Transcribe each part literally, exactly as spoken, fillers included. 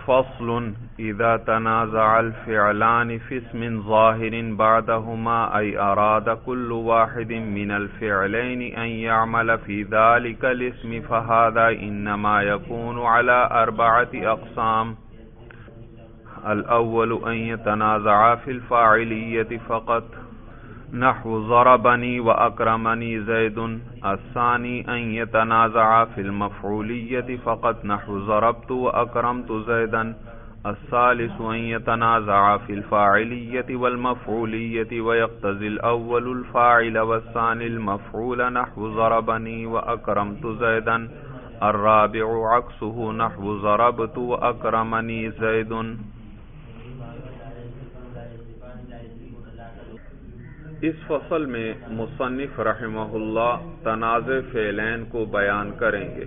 فصل إذا تنازع الفعلان في اسم ظاهر بعدهما أي أراد كل واحد من الفعلين أن يعمل في ذلك الاسم فهذا إنما يكون على أربعة أقسام. الأول أن يتنازع في الفاعلية فقط نحو ضربني وأكرمني زيد. الثاني أن يتنازع في المفعولية فقط نحو ضربت وأكرمت زيدا. الثالث أن يتنازع في الفاعلية والمفعولية ويقتضي الأول الفاعل والثاني المفعول نحو ضربني وأكرمت زيدا. الرابع عكسه نحو ضربت وأكرمني زيد. اس فصل میں مصنف رحمہ اللہ تنازع فعلین کو بیان کریں گے.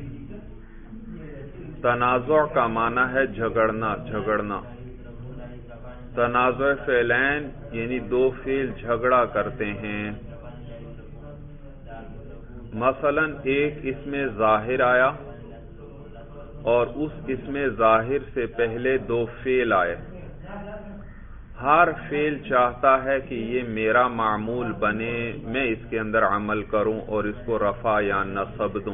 تنازع کا معنی ہے جھگڑنا جھگڑنا تنازع فعلین یعنی دو فعل جھگڑا کرتے ہیں. مثلا ایک اسم ظاہر آیا اور اس اسم ظاہر سے پہلے دو فعل آئے. ہر فعل چاہتا ہے کہ یہ میرا معمول بنے، میں اس کے اندر عمل کروں اور اس کو رفع یا نصب دوں.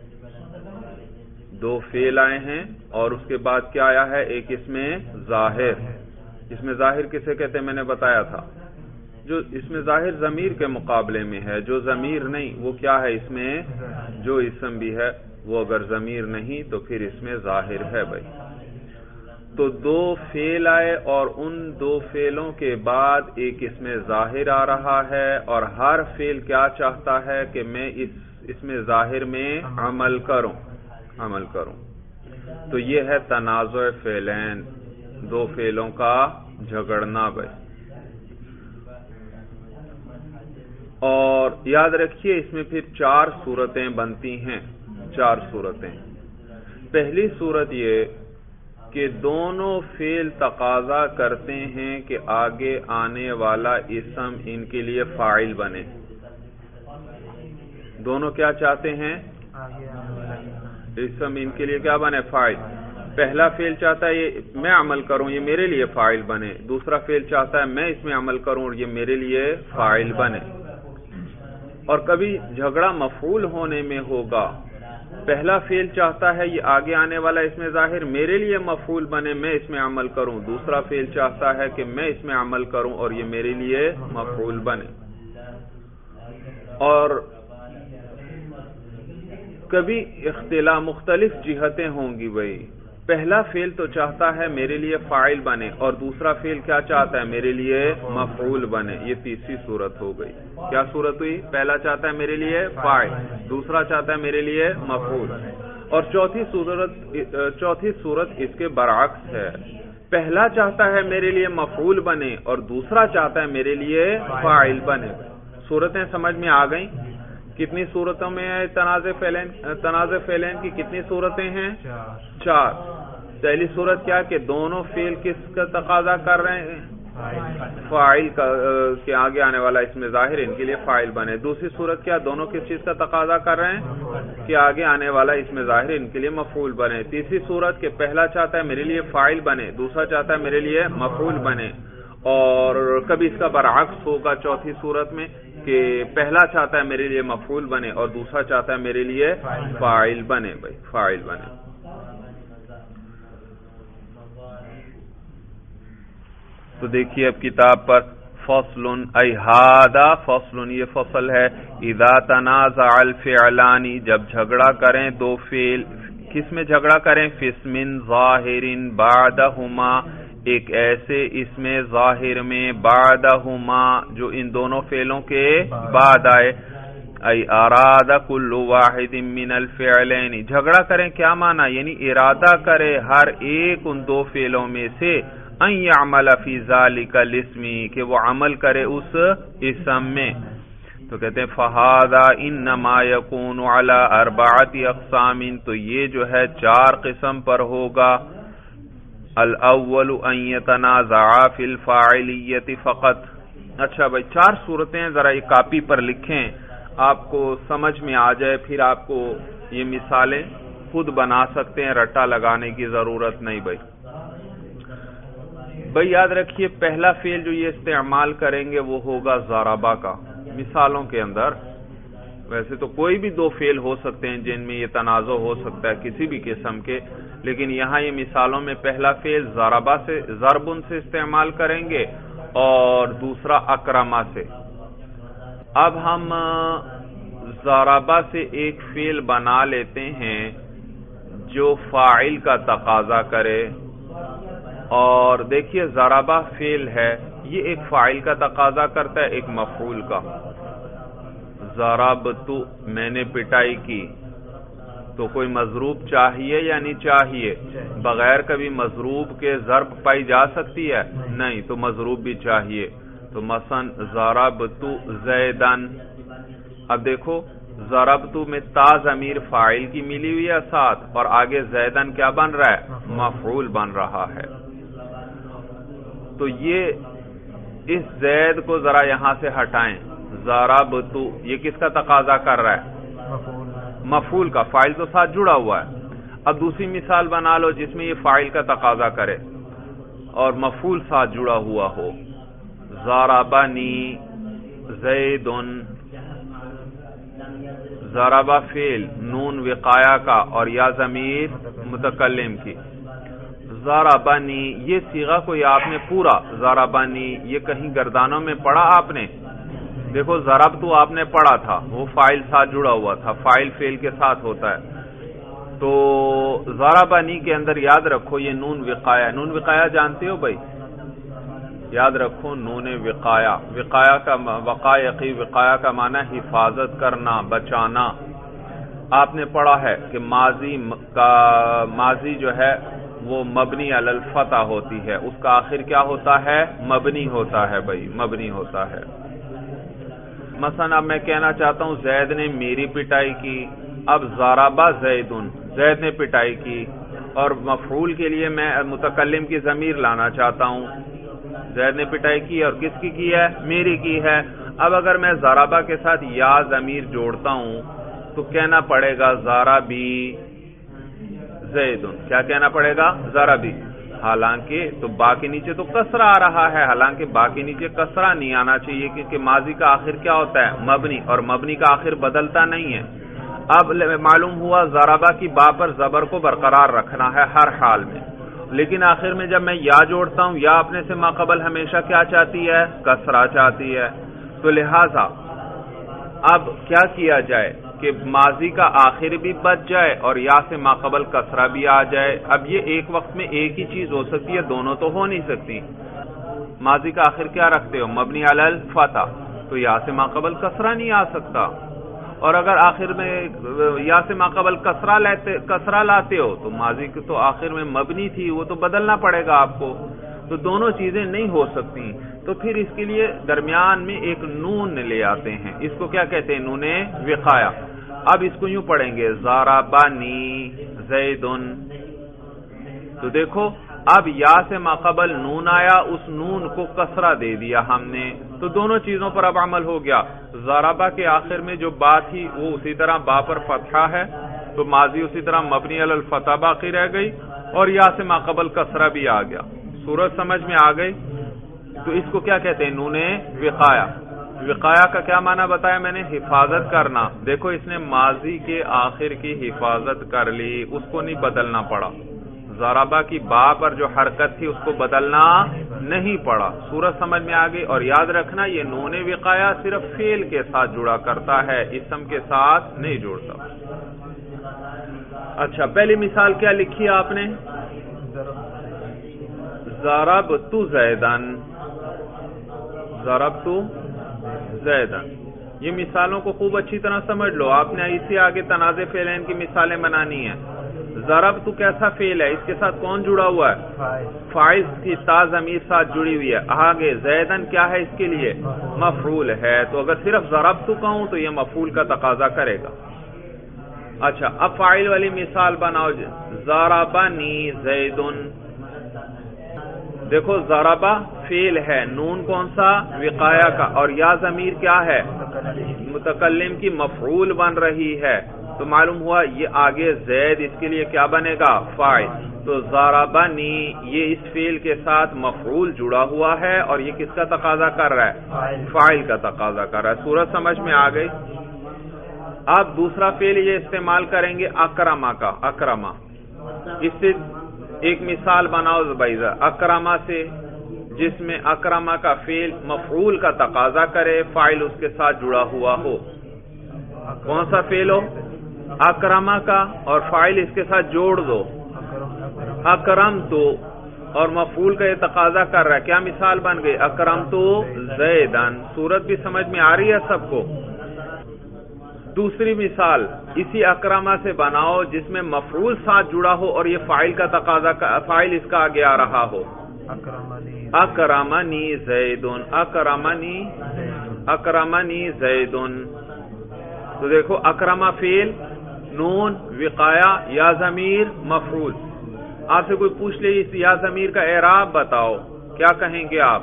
دو فعل آئے ہیں اور اس کے بعد کیا آیا ہے؟ ایک اسم ظاہر. اسم ظاہر کسے کہتے ہیں میں نے بتایا تھا، جو اسم ظاہر ضمیر کے مقابلے میں ہے. جو ضمیر نہیں وہ کیا ہے؟ اس میں جو اسم بھی ہے وہ اگر ضمیر نہیں تو پھر اس میں ظاہر ہے. بھائی تو دو فعل آئے اور ان دو فعلوں کے بعد ایک اسم ظاہر آ رہا ہے اور ہر فعل کیا چاہتا ہے کہ میں اس اسم ظاہر میں عمل کروں عمل کروں تو یہ ہے تنازع فعلین، دو فعلوں کا جھگڑنا. بھائی اور یاد رکھیے اس میں پھر چار صورتیں بنتی ہیں. چار صورتیں. پہلی صورت یہ کہ دونوں فعل تقاضا کرتے ہیں کہ آگے آنے والا اسم ان کے لیے فاعل بنے. دونوں کیا چاہتے ہیں؟ اسم ان کے لیے کیا بنے؟ فاعل. پہلا فعل چاہتا ہے یہ میں عمل کروں یہ میرے لیے فاعل بنے. دوسرا فعل چاہتا ہے میں اس میں عمل کروں اور یہ میرے لیے فاعل بنے. اور کبھی جھگڑا مفعول ہونے میں ہوگا. پہلا فعل چاہتا ہے یہ آگے آنے والا اس میں ظاہر میرے لیے مفعول بنے، میں اس میں عمل کروں. دوسرا فعل چاہتا ہے کہ میں اس میں عمل کروں اور یہ میرے لیے مفعول بنے. اور کبھی اختلاف مختلف جہتیں ہوں گی. بھائی پہلا فعل تو چاہتا ہے میرے لیے فاعل بنے اور دوسرا فعل کیا چاہتا ہے؟ میرے لیے مفعول بنے. یہ تیسری صورت ہو گئی. کیا صورت ہوئی؟ پہلا چاہتا ہے میرے لیے فاعل، دوسرا چاہتا ہے میرے لیے مفعول. اور چوتھی صورت چوتھی صورت اس کے برعکس ہے. پہلا چاہتا ہے میرے لیے مفعول بنے اور دوسرا چاہتا ہے میرے لیے فاعل بنے. صورتیں سمجھ میں آ گئیں؟ کتنی صورتوں میں ہے تنازع فعلین؟ تنازع فعلین کی کتنی صورتیں ہیں؟ چار. پہلی صورت کیا کہ دونوں فعل کس کا تقاضا کر رہے ہیں؟ فاعل کا کہ آگے آنے والا اس میں ظاہر ان کے لیے فاعل بنے. دوسری صورت کیا دونوں کس چیز کا تقاضا کر رہے ہیں؟ کہ آگے آنے والا اس میں ظاہر ان کے لیے مفعول بنے. تیسری صورت کہ پہلا چاہتا ہے میرے لیے فاعل بنے، دوسرا چاہتا ہے میرے لیے مفعول بنے. اور کبھی اس کا برعکس ہوگا چوتھی صورت میں کہ پہلا چاہتا ہے میرے لیے مفعول بنے اور دوسرا چاہتا ہے میرے لیے فاعل بنے. بھائی فاعل بنے. تو دیکھیے اب کتاب پر فصل ای ھذا فصل، یہ فصل ہے. اذا تنازع الفعلان، جب جھگڑا کریں دو فعل. کس میں جھگڑا کریں؟ فی اسم ظاہر بعدہما، ایک ایسے اسم ظاہر میں بعدہما جو ان دونوں فعلوں کے بعد آئے. ای اراد کل واحد من الفعلین، جھگڑا کریں کیا معنی؟ یعنی ارادہ کرے ہر ایک ان دو فعلوں میں سے ان یعمل فی ذالک الاسم، کہ وہ عمل کرے اس اسم میں. تو کہتے ہیں فہذا انما یکون علی اربعۃ اقسام، تو یہ جو ہے چار قسم پر ہوگا. الاول ان یتنازع فی الفاعلیۃ فقط. اچھا بھائی چار صورتیں ذرا یہ کاپی پر لکھیں، آپ کو سمجھ میں آ جائے، پھر آپ کو یہ مثالیں خود بنا سکتے ہیں، رٹا لگانے کی ضرورت نہیں. بھائی بھئی یاد رکھیے پہلا فعل جو یہ استعمال کریں گے وہ ہوگا ضربہ کا. مثالوں کے اندر ویسے تو کوئی بھی دو فعل ہو سکتے ہیں جن میں یہ تنازع ہو سکتا ہے کسی بھی قسم کے، لیکن یہاں یہ مثالوں میں پہلا فعل ضربہ سے ضربن سے استعمال کریں گے اور دوسرا اکرما سے. اب ہم ضربہ سے ایک فعل بنا لیتے ہیں جو فاعل کا تقاضا کرے، اور دیکھیے ضربہ فعل ہے، یہ ایک فاعل کا تقاضا کرتا ہے ایک مفعول کا. ضربتو میں نے پٹائی کی، تو کوئی مضروب چاہیے یا نہیں چاہیے؟ بغیر کبھی مضروب کے ضرب پائی جا سکتی ہے؟ نہیں، تو مضروب بھی چاہیے. تو مثلا ضربتو زیدن. اب دیکھو ضربتو میں تا ضمیر فاعل کی ملی ہوئی ہے ساتھ، اور آگے زیدن کیا بن رہا ہے؟ مفعول بن رہا ہے. تو یہ اس زید کو ذرا یہاں سے ہٹائیں. ضربتو یہ کس کا تقاضا کر رہا ہے؟ مفعول کا. فاعل تو ساتھ جڑا ہوا ہے. اب دوسری مثال بنا لو جس میں یہ فاعل کا تقاضا کرے اور مفعول ساتھ جڑا ہوا ہو. ضربنی زیدن. ضربہ فعل نون وقایا کا اور یا ضمیر متکلم کی. ضربنی یہ صیغہ کوئی آپ نے پورا ضربنی یہ کہیں گردانوں میں پڑھا آپ نے؟ دیکھو ضرب تو آپ نے پڑھا تھا، وہ فاعل ساتھ جڑا ہوا تھا، فاعل فعل کے ساتھ ہوتا ہے. تو ضربنی کے اندر یاد رکھو یہ نون وقایا. نون وقایا جانتے ہو بھائی؟ یاد رکھو نون وقایا. وقایا کا وقایقی وقایا کا معنی حفاظت کرنا، بچانا. آپ نے پڑھا ہے کہ ماضی کا ماضی جو ہے وہ مبنی علی الفتح ہوتی ہے، اس کا آخر کیا ہوتا ہے؟ مبنی ہوتا ہے بھائی، مبنی ہوتا ہے. مثلا اب میں کہنا چاہتا ہوں زید نے میری پٹائی کی. اب ضربہ زیدن، زید نے پٹائی کی، اور مفعول کے لیے میں متکلم کی ضمیر لانا چاہتا ہوں. زید نے پٹائی کی اور کس کی کی ہے؟ میری کی ہے. اب اگر میں ضربہ کے ساتھ یا ضمیر جوڑتا ہوں تو کہنا پڑے گا ضربی زیدن. کیا کہنا پڑے گا؟ ضربی. حالانکہ تو با کے نیچے تو کسرہ آ رہا ہے، حالانکہ با کے نیچے کسرہ نہیں آنا چاہیے کیونکہ ماضی کا آخر کیا ہوتا ہے؟ مبنی، اور مبنی کا آخر بدلتا نہیں ہے. اب معلوم ہوا ضربہ کی با پر زبر کو برقرار رکھنا ہے ہر حال میں، لیکن آخر میں جب میں یا جوڑتا ہوں یا اپنے سے ماقبل ہمیشہ کیا چاہتی ہے؟ کسرہ چاہتی ہے. تو لہذا اب کیا کیا جائے کہ ماضی کا آخر بھی بچ جائے اور یا سے ماقبل کسرہ بھی آ جائے. اب یہ ایک وقت میں ایک ہی چیز ہو سکتی ہے، دونوں تو ہو نہیں سکتی. ماضی کا آخر کیا رکھتے ہو؟ مبنی علی الفتح، تو یا سے ماقبل کسرہ نہیں آ سکتا. اور اگر آخر میں یا سے ماقبل کسرہ لیتے کسرہ لاتے ہو تو ماضی کی تو آخر میں مبنی تھی، وہ تو بدلنا پڑے گا آپ کو. تو دونوں چیزیں نہیں ہو سکتی. تو پھر اس کے لیے درمیان میں ایک نون لے آتے ہیں، اس کو کیا کہتے ہیں؟ نون وقایا. اب اس کو یوں پڑھیں گے ضربنی زیدن. تو دیکھو اب یا سے ماقبل نون آیا، اس نون کو کسرہ دے دیا ہم نے، تو دونوں چیزوں پر اب عمل ہو گیا. ضربہ کے آخر میں جو با تھی وہ اسی طرح با پر فتحہ ہے، تو ماضی اسی طرح مبنی علی الفتح باقی رہ گئی، اور یا سے ماقبل کسرہ بھی آ گیا. صورت سمجھ میں آ گئی؟ تو اس کو کیا کہتے ہیں؟ نون وقایا. وقایا کا کیا معنی بتایا میں نے؟ حفاظت کرنا. دیکھو اس نے ماضی کے آخر کی حفاظت کر لی، اس کو نہیں بدلنا پڑا. ضربہ کی با پر جو حرکت تھی اس کو بدلنا نہیں پڑا. صورت سمجھ میں آ گئی؟ اور یاد رکھنا یہ نون وقایا صرف فعل کے ساتھ جڑا کرتا ہے، اسم کے ساتھ نہیں جوڑتا. اچھا پہلی مثال کیا لکھی آپ نے؟ ضربت زیدن. ضربت زیدن. یہ مثالوں کو خوب اچھی طرح سمجھ لو. آپ نے اسی آگے تنازع فعلین کی مثالیں بنانی ہیں. ضربت کیسا فعل ہے؟ اس کے ساتھ کون جڑا ہوا ہے؟ فاعل کی تا ضمیر ساتھ جڑی ہوئی ہے. آگے زیدن کیا ہے؟ اس کے لیے مفعول ہے. تو اگر صرف ضربت کہوں تو یہ مفعول کا تقاضا کرے گا. اچھا اب فاعل والی مثال بناؤ. ضربنی زیدن. دیکھو ضربہ فعل ہے، نون کون سا؟ وقایا کا، اور یا ضمیر کیا ہے؟ متکلم کی مفعول بن رہی ہے. تو معلوم ہوا یہ آگے زید اس کے لیے کیا بنے گا؟ فاعل. تو ضربنی یہ اس فعل کے ساتھ مفعول جڑا ہوا ہے اور یہ کس کا تقاضا کر رہا ہے؟ فاعل کا تقاضا کر رہا ہے. صورت سمجھ میں آ گئی؟ اب دوسرا فعل یہ استعمال کریں گے اکرما کا. اکرما اس سے ایک مثال بناؤ زبیزہ اکرما سے، جس میں اکرما کا فعل مفعول کا تقاضا کرے، فاعل اس کے ساتھ جڑا ہوا ہو. کون سا فعل ہو؟ اکرما کا، اور فاعل اس کے ساتھ جوڑ دو اکرم تو، اور مفعول کا یہ تقاضا کر رہا ہے. کیا مثال بن گئی؟ اکرم تو زیدن. صورت بھی سمجھ میں آ رہی ہے سب کو؟ دوسری مثال اسی اکرما سے بناؤ جس میں مفعول ساتھ جڑا ہو اور یہ فاعل کا تقاضا، فاعل اس کا آگے آ رہا ہو. اکرمنی زیدن. اکرمنی اکرمنی زیدن. تو دیکھو اکرما فعل، نون وقایا، یا ضمیر مفعول. آپ سے کوئی پوچھ لے اس یا ضمیر کا اعراب بتاؤ، کیا کہیں گے آپ؟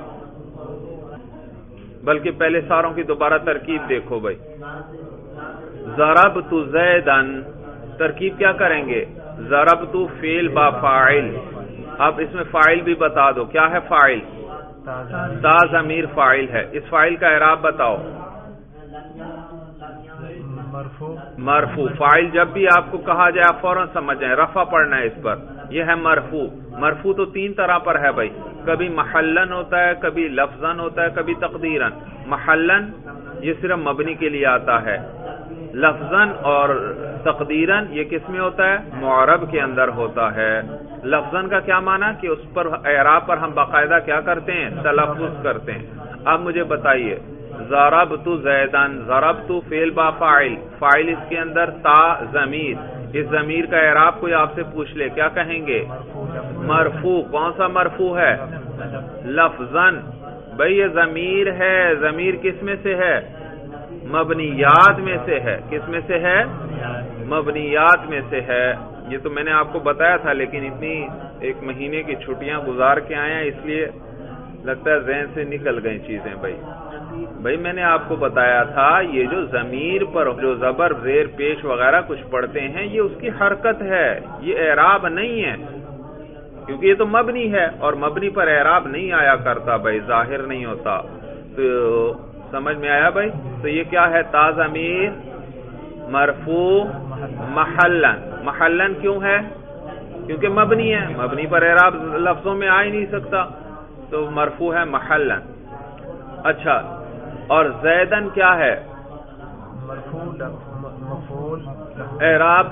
بلکہ پہلے ساروں کی دوبارہ ترکیب دیکھو بھائی. ضربت زیدن، ترکیب کیا کریں گے؟ ضربت فعل با فاعل. اب اس میں فاعل بھی بتا دو، کیا ہے فاعل؟ تا ضمیر فاعل ہے. اس فاعل کا اعراب بتاؤ. مرفوع. مرفوع. فاعل جب بھی آپ کو کہا جائے آپ فوراً سمجھ جائیں، رفع پڑھنا ہے اس پر. یہ ہے مرفوع. مرفوع تو تین طرح پر ہے بھائی، کبھی محلن ہوتا ہے، کبھی لفظن ہوتا ہے، کبھی تقدیرن. محلن یہ صرف مبنی کے لیے آتا ہے. لفظن اور تقدیرن یہ کس میں ہوتا ہے؟ معرب کے اندر ہوتا ہے. لفظن کا کیا معنی کہ اس پر اعراب پر ہم باقاعدہ کیا کرتے ہیں؟ تلفظ کرتے ہیں. اب مجھے بتائیے ضربت زیدن، ضربت فعل با فاعل، فاعل اس کے اندر تا ضمیر. اس ضمیر کا اعراب کوئی آپ سے پوچھ لے کیا کہیں گے؟ مرفوع. کون سا مرفوع ہے؟ لفظن. بھئی یہ ضمیر ہے، ضمیر کس میں سے ہے؟ مبنیات میں سے ہے. کس میں سے ہے؟ مبنیات میں سے ہے. یہ تو میں نے آپ کو بتایا تھا، لیکن اتنی ایک مہینے کی چھٹیاں گزار کے آئے ہیں، اس لیے لگتا ہے ذہن سے نکل گئی چیزیں. بھائی بھائی میں نے آپ کو بتایا تھا یہ جو ضمیر پر جو زبر زیر پیش وغیرہ کچھ پڑھتے ہیں یہ اس کی حرکت ہے، یہ اعراب نہیں ہے، کیونکہ یہ تو مبنی ہے اور مبنی پر اعراب نہیں آیا کرتا بھائی، ظاہر نہیں ہوتا. تو سمجھ میں آیا بھائی؟ تو یہ کیا ہے؟ تا ضمیر مرفوع محلن. محلن کیوں ہے؟ کیونکہ مبنی ہے، مبنی پر اعراب لفظوں میں آ ہی نہیں سکتا، تو مرفوع ہے محلن. اچھا، اور زیدن کیا ہے؟ اعراب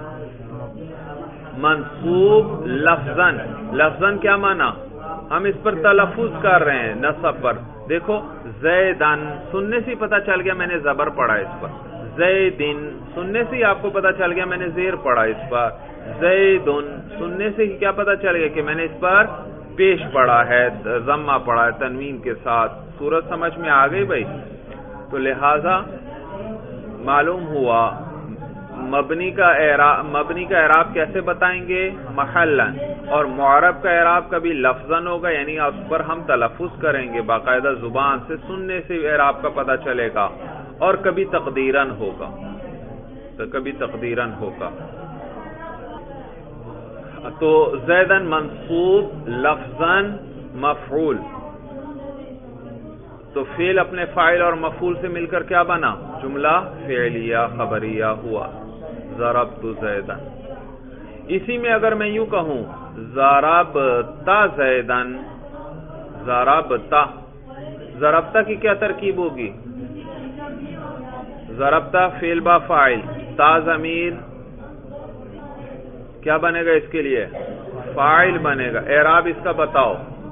منصوب لفظن. لفظن کیا معنی؟ ہم اس پر تلفظ کر رہے ہیں نصب پر. دیکھو زیدن سننے سے پتہ چل گیا میں نے زبر پڑھا اس پر. زیدن سننے سے آپ کو پتہ چل گیا میں نے زیر پڑھا اس پر. زیدن سننے سے کیا پتہ چل گیا کہ میں نے اس پر پیش پڑھا ہے، ضمہ پڑھا ہے تنوین کے ساتھ. صورت سمجھ میں آ گئی بھائی؟ تو لہذا معلوم ہوا مبنی کا اعراب مبنی کا اعراب کیسے بتائیں گے؟ محلن. اور معرب کا اعراب کبھی لفظن ہوگا، یعنی اس پر ہم تلفظ کریں گے باقاعدہ زبان سے، سننے سے اعراب کا پتہ چلے گا. اور کبھی تقدیرن ہوگا، تو کبھی تقدیرن ہوگا. تو زیدن منصوب لفظن مفعول. تو فعل اپنے فاعل اور مفعول سے مل کر کیا بنا؟ جملہ فعلیہ خبریہ ہوا. ضربت زیدن. اسی میں اگر میں یوں کہوں ضربت زیدن، ضربت، ضربت کی کیا ترکیب ہوگی؟ ضربت فعل با فاعل، تا ضمیر کیا بنے گا اس کے لیے؟ فاعل بنے گا. اعراب اس کا بتاؤ.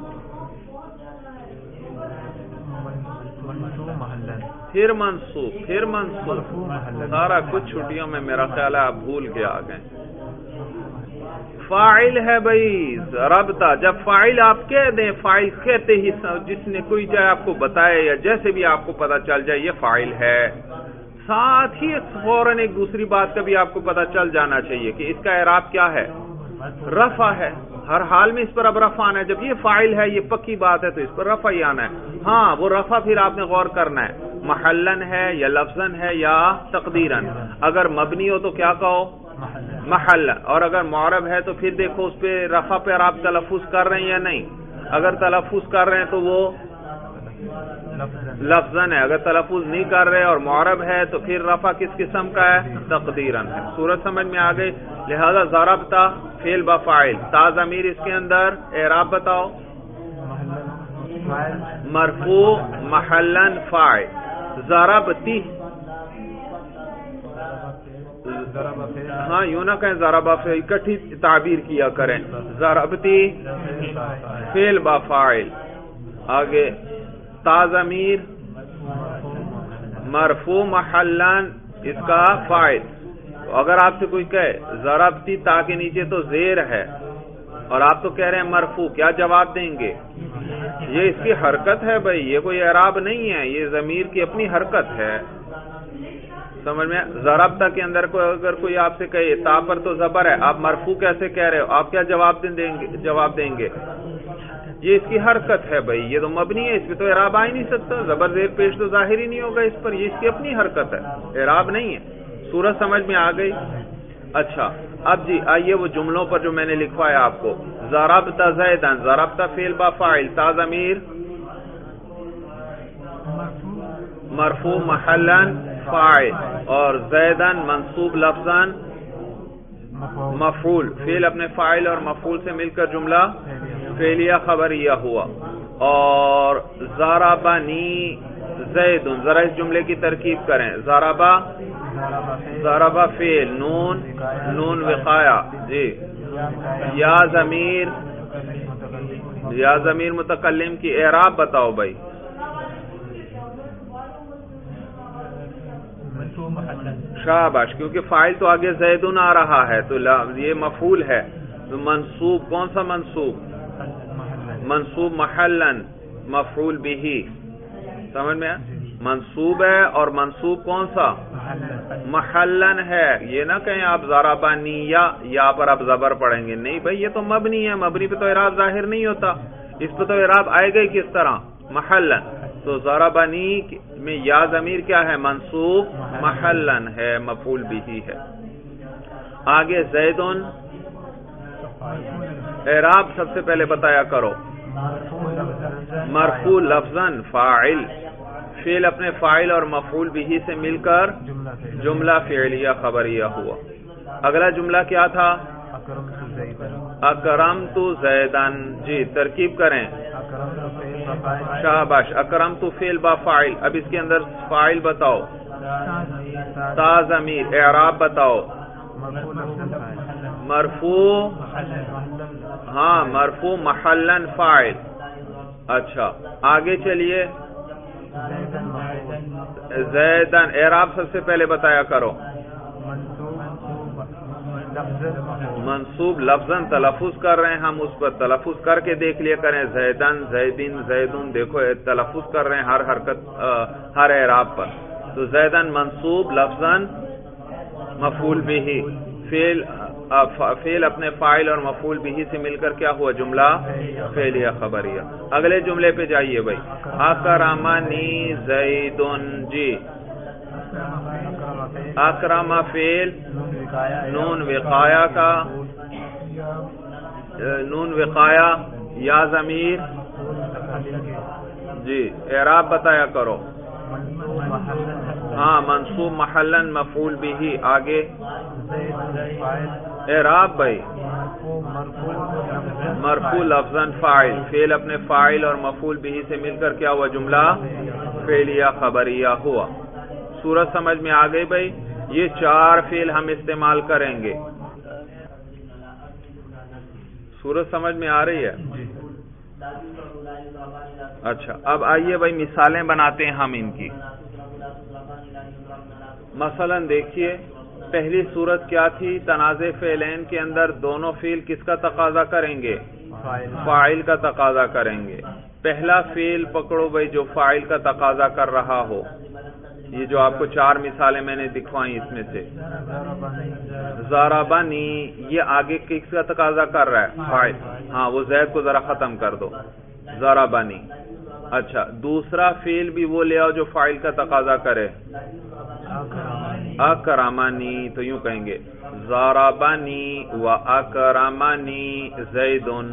پھر منصوب، پھر منصوب. سارا کچھ چھٹیوں میں میرا خیال ہے آپ بھول کے آ گئے. فاعل ہے بھائی ضربتا. جب فاعل آپ کہہ دیں، فاعل کہتے ہی جس نے کوئی جائے آپ کو بتائے یا جیسے بھی آپ کو پتا چل جائے یہ فاعل ہے، ساتھ ہی فوراً ایک دوسری بات کا بھی آپ کو پتا چل جانا چاہیے کہ اس کا اعراب کیا ہے؟ رفع ہے، ہر حال میں اس پر اب رفع آنا ہے. جب یہ فاعل ہے، یہ پکی بات ہے، تو اس پر رفع ہی آنا ہے. ہاں وہ رفع پھر آپ نے غور کرنا ہے، محلن ہے یا لفظن ہے یا تقدیرن. اگر مبنی ہو تو کیا کہو؟ محل. اور اگر معرب ہے تو پھر دیکھو اس پہ رفع پہ آپ تلفظ کر رہے ہیں یا نہیں. اگر تلفظ کر رہے ہیں تو وہ لفظن ہے، اگر تلفظ نہیں کر رہے اور معرب ہے تو پھر رفع کس قسم کا ہے؟ تقدیرن ہے. صورت سمجھ میں آ گئی. لہذا ضربتا فعل بفاعل، تا ضمیر اس کے اندر اعراب بتاؤ. مرفوع محلن فاعل. ضربتی، ہاں یوں نہ کہیں ضربہ فعل، اکٹھی تعبیر کیا کریں. ضربتی فعل بفاعل. آگے تا ضمیر مرفوع محلن اس کا فاعل. اگر آپ سے کوئی کہے ضربتی تا کے نیچے تو زیر ہے اور آپ تو کہہ رہے ہیں مرفوع، کیا جواب دیں گے؟ یہ اس کی حرکت ہے بھائی، یہ کوئی اعراب نہیں ہے، یہ ضمیر کی اپنی حرکت ہے. سمجھ میں؟ ضربتا کے اندر کوئی اگر کوئی آپ سے کہے تا پر تو زبر ہے، آپ مرفوع کیسے کہہ رہے ہو؟ آپ کیا جواب دیں گے؟ جواب دیں گے یہ اس کی حرکت ہے بھائی، یہ تو مبنی ہے، اس پہ تو اعراب آ ہی نہیں سکتا، زبر زیر پیش تو ظاہر ہی نہیں ہوگا اس پر، یہ اس کی اپنی حرکت ہے، اعراب نہیں ہے. صورت سمجھ میں آ گئی. اچھا اب جی آئیے وہ جملوں پر جو میں نے لکھوایا آپ کو. ضربت زیدن، ضربت فعل بفاعل، تا ضمیر مرفوع محلن فاعل، اور زیدن منصوب لفظاً مفعول. فعل اپنے فاعل اور مفعول سے مل کر جملہ فعلیہ خبریہ ہوا. اور ضربنی زید، ذرا اس جملے کی ترکیب کریں. ضربہ ضربہ فعل، نون نون وقایا جی، یا ضمیر یا ضمیر متکلم کی اعراب بتاؤ بھائی. شاباش، کیونکہ فاعل تو آگے زیدن آ رہا ہے تو یہ مفعول ہے. تو منصوب کون سا منصوب؟ منصوب محلن مفعول بھی. سمجھ میں؟ منصوب ہے اور منصوب کون سا؟ محلن ہے. یہ نہ کہیں آپ ضربانی یا یا پر آپ زبر پڑھیں گے، نہیں بھائی یہ تو مبنی ہے، مبنی پہ تو اعراب ظاہر نہیں ہوتا، اس پہ تو اعراب آئے گا کس طرح؟ محلن. تو ضربانی میں یا ضمیر کیا ہے؟ منصوب محلن ہے، مفعول بھی ہے. آگے زیدن اعراب سب سے پہلے بتایا کرو. مرفوع لفظاً فاعل، فعل اپنے فاعل اور مفعول بھی سے مل کر جملہ فعلیہ خبریہ ہوا. اگلا جملہ کیا تھا؟ اکرمت زیدن. جی ترکیب کریں. شاباش، اکرمت فعل با فاعل. اب اس کے اندر فاعل بتاؤ. تا ضمیر اعراب بتاؤ. مرفوع، ہاں مرفوع محلن فاعل. اچھا آگے چلیے. زیدن اعراب سب سے پہلے بتایا کرو. منصوب لفظاً تلفظ کر رہے ہیں ہم، اس پر تلفظ کر کے دیکھ لیا کریں. زیدن زیدن زیدن، دیکھو تلفظ کر رہے ہیں ہر حرکت ہر اعراب پر. تو زیدن منصوب لفظاً مفعول بھی، فعل فعل اپنے فاعل اور مفعول بھی سے مل کر کیا ہوا؟ جملہ فعلیہ خبریہ. اگلے جملے پہ جائیے بھائی. اکرمنی زیدن. جی اکرم فعل، نون وقایا کا، نون وقایا یا ضمیر. جی اعراب بتایا کرو. ہاں منصوب محلن مفعول بھی. آگے اعراب بھائی. مرفوع لفظاً فاعل، فعل اپنے فاعل اور مفعول بھی سے مل کر کیا ہوا؟ جملہ فعلیہ خبریہ ہوا. صورت سمجھ میں آ گئی بھائی. یہ چار فعل ہم استعمال کریں گے. صورت سمجھ میں آ رہی ہے؟ اچھا اب آئیے بھائی مثالیں بناتے ہیں ہم ان کی. مثلا دیکھیے پہلی صورت کیا تھی؟ تنازع فعلین کے اندر دونوں فعل کس کا تقاضا کریں گے؟ فاعل کا تقاضا کریں گے. پہلا فعل پکڑو بھائی جو فاعل کا تقاضا کر رہا ہو. یہ جو آپ کو چار مثالیں میں نے دکھوائی اس میں سے ضربنی یہ آگے کس کا تقاضا کر رہا ہے؟ فاعل. ہاں وہ زید کو ذرا ختم کر دو. ضربنی. اچھا دوسرا فعل بھی وہ لے آؤ جو فاعل کا تقاضا کرے. اکرمنی تو یوں کہیں گے ضربنی و اکرمنی زیدن.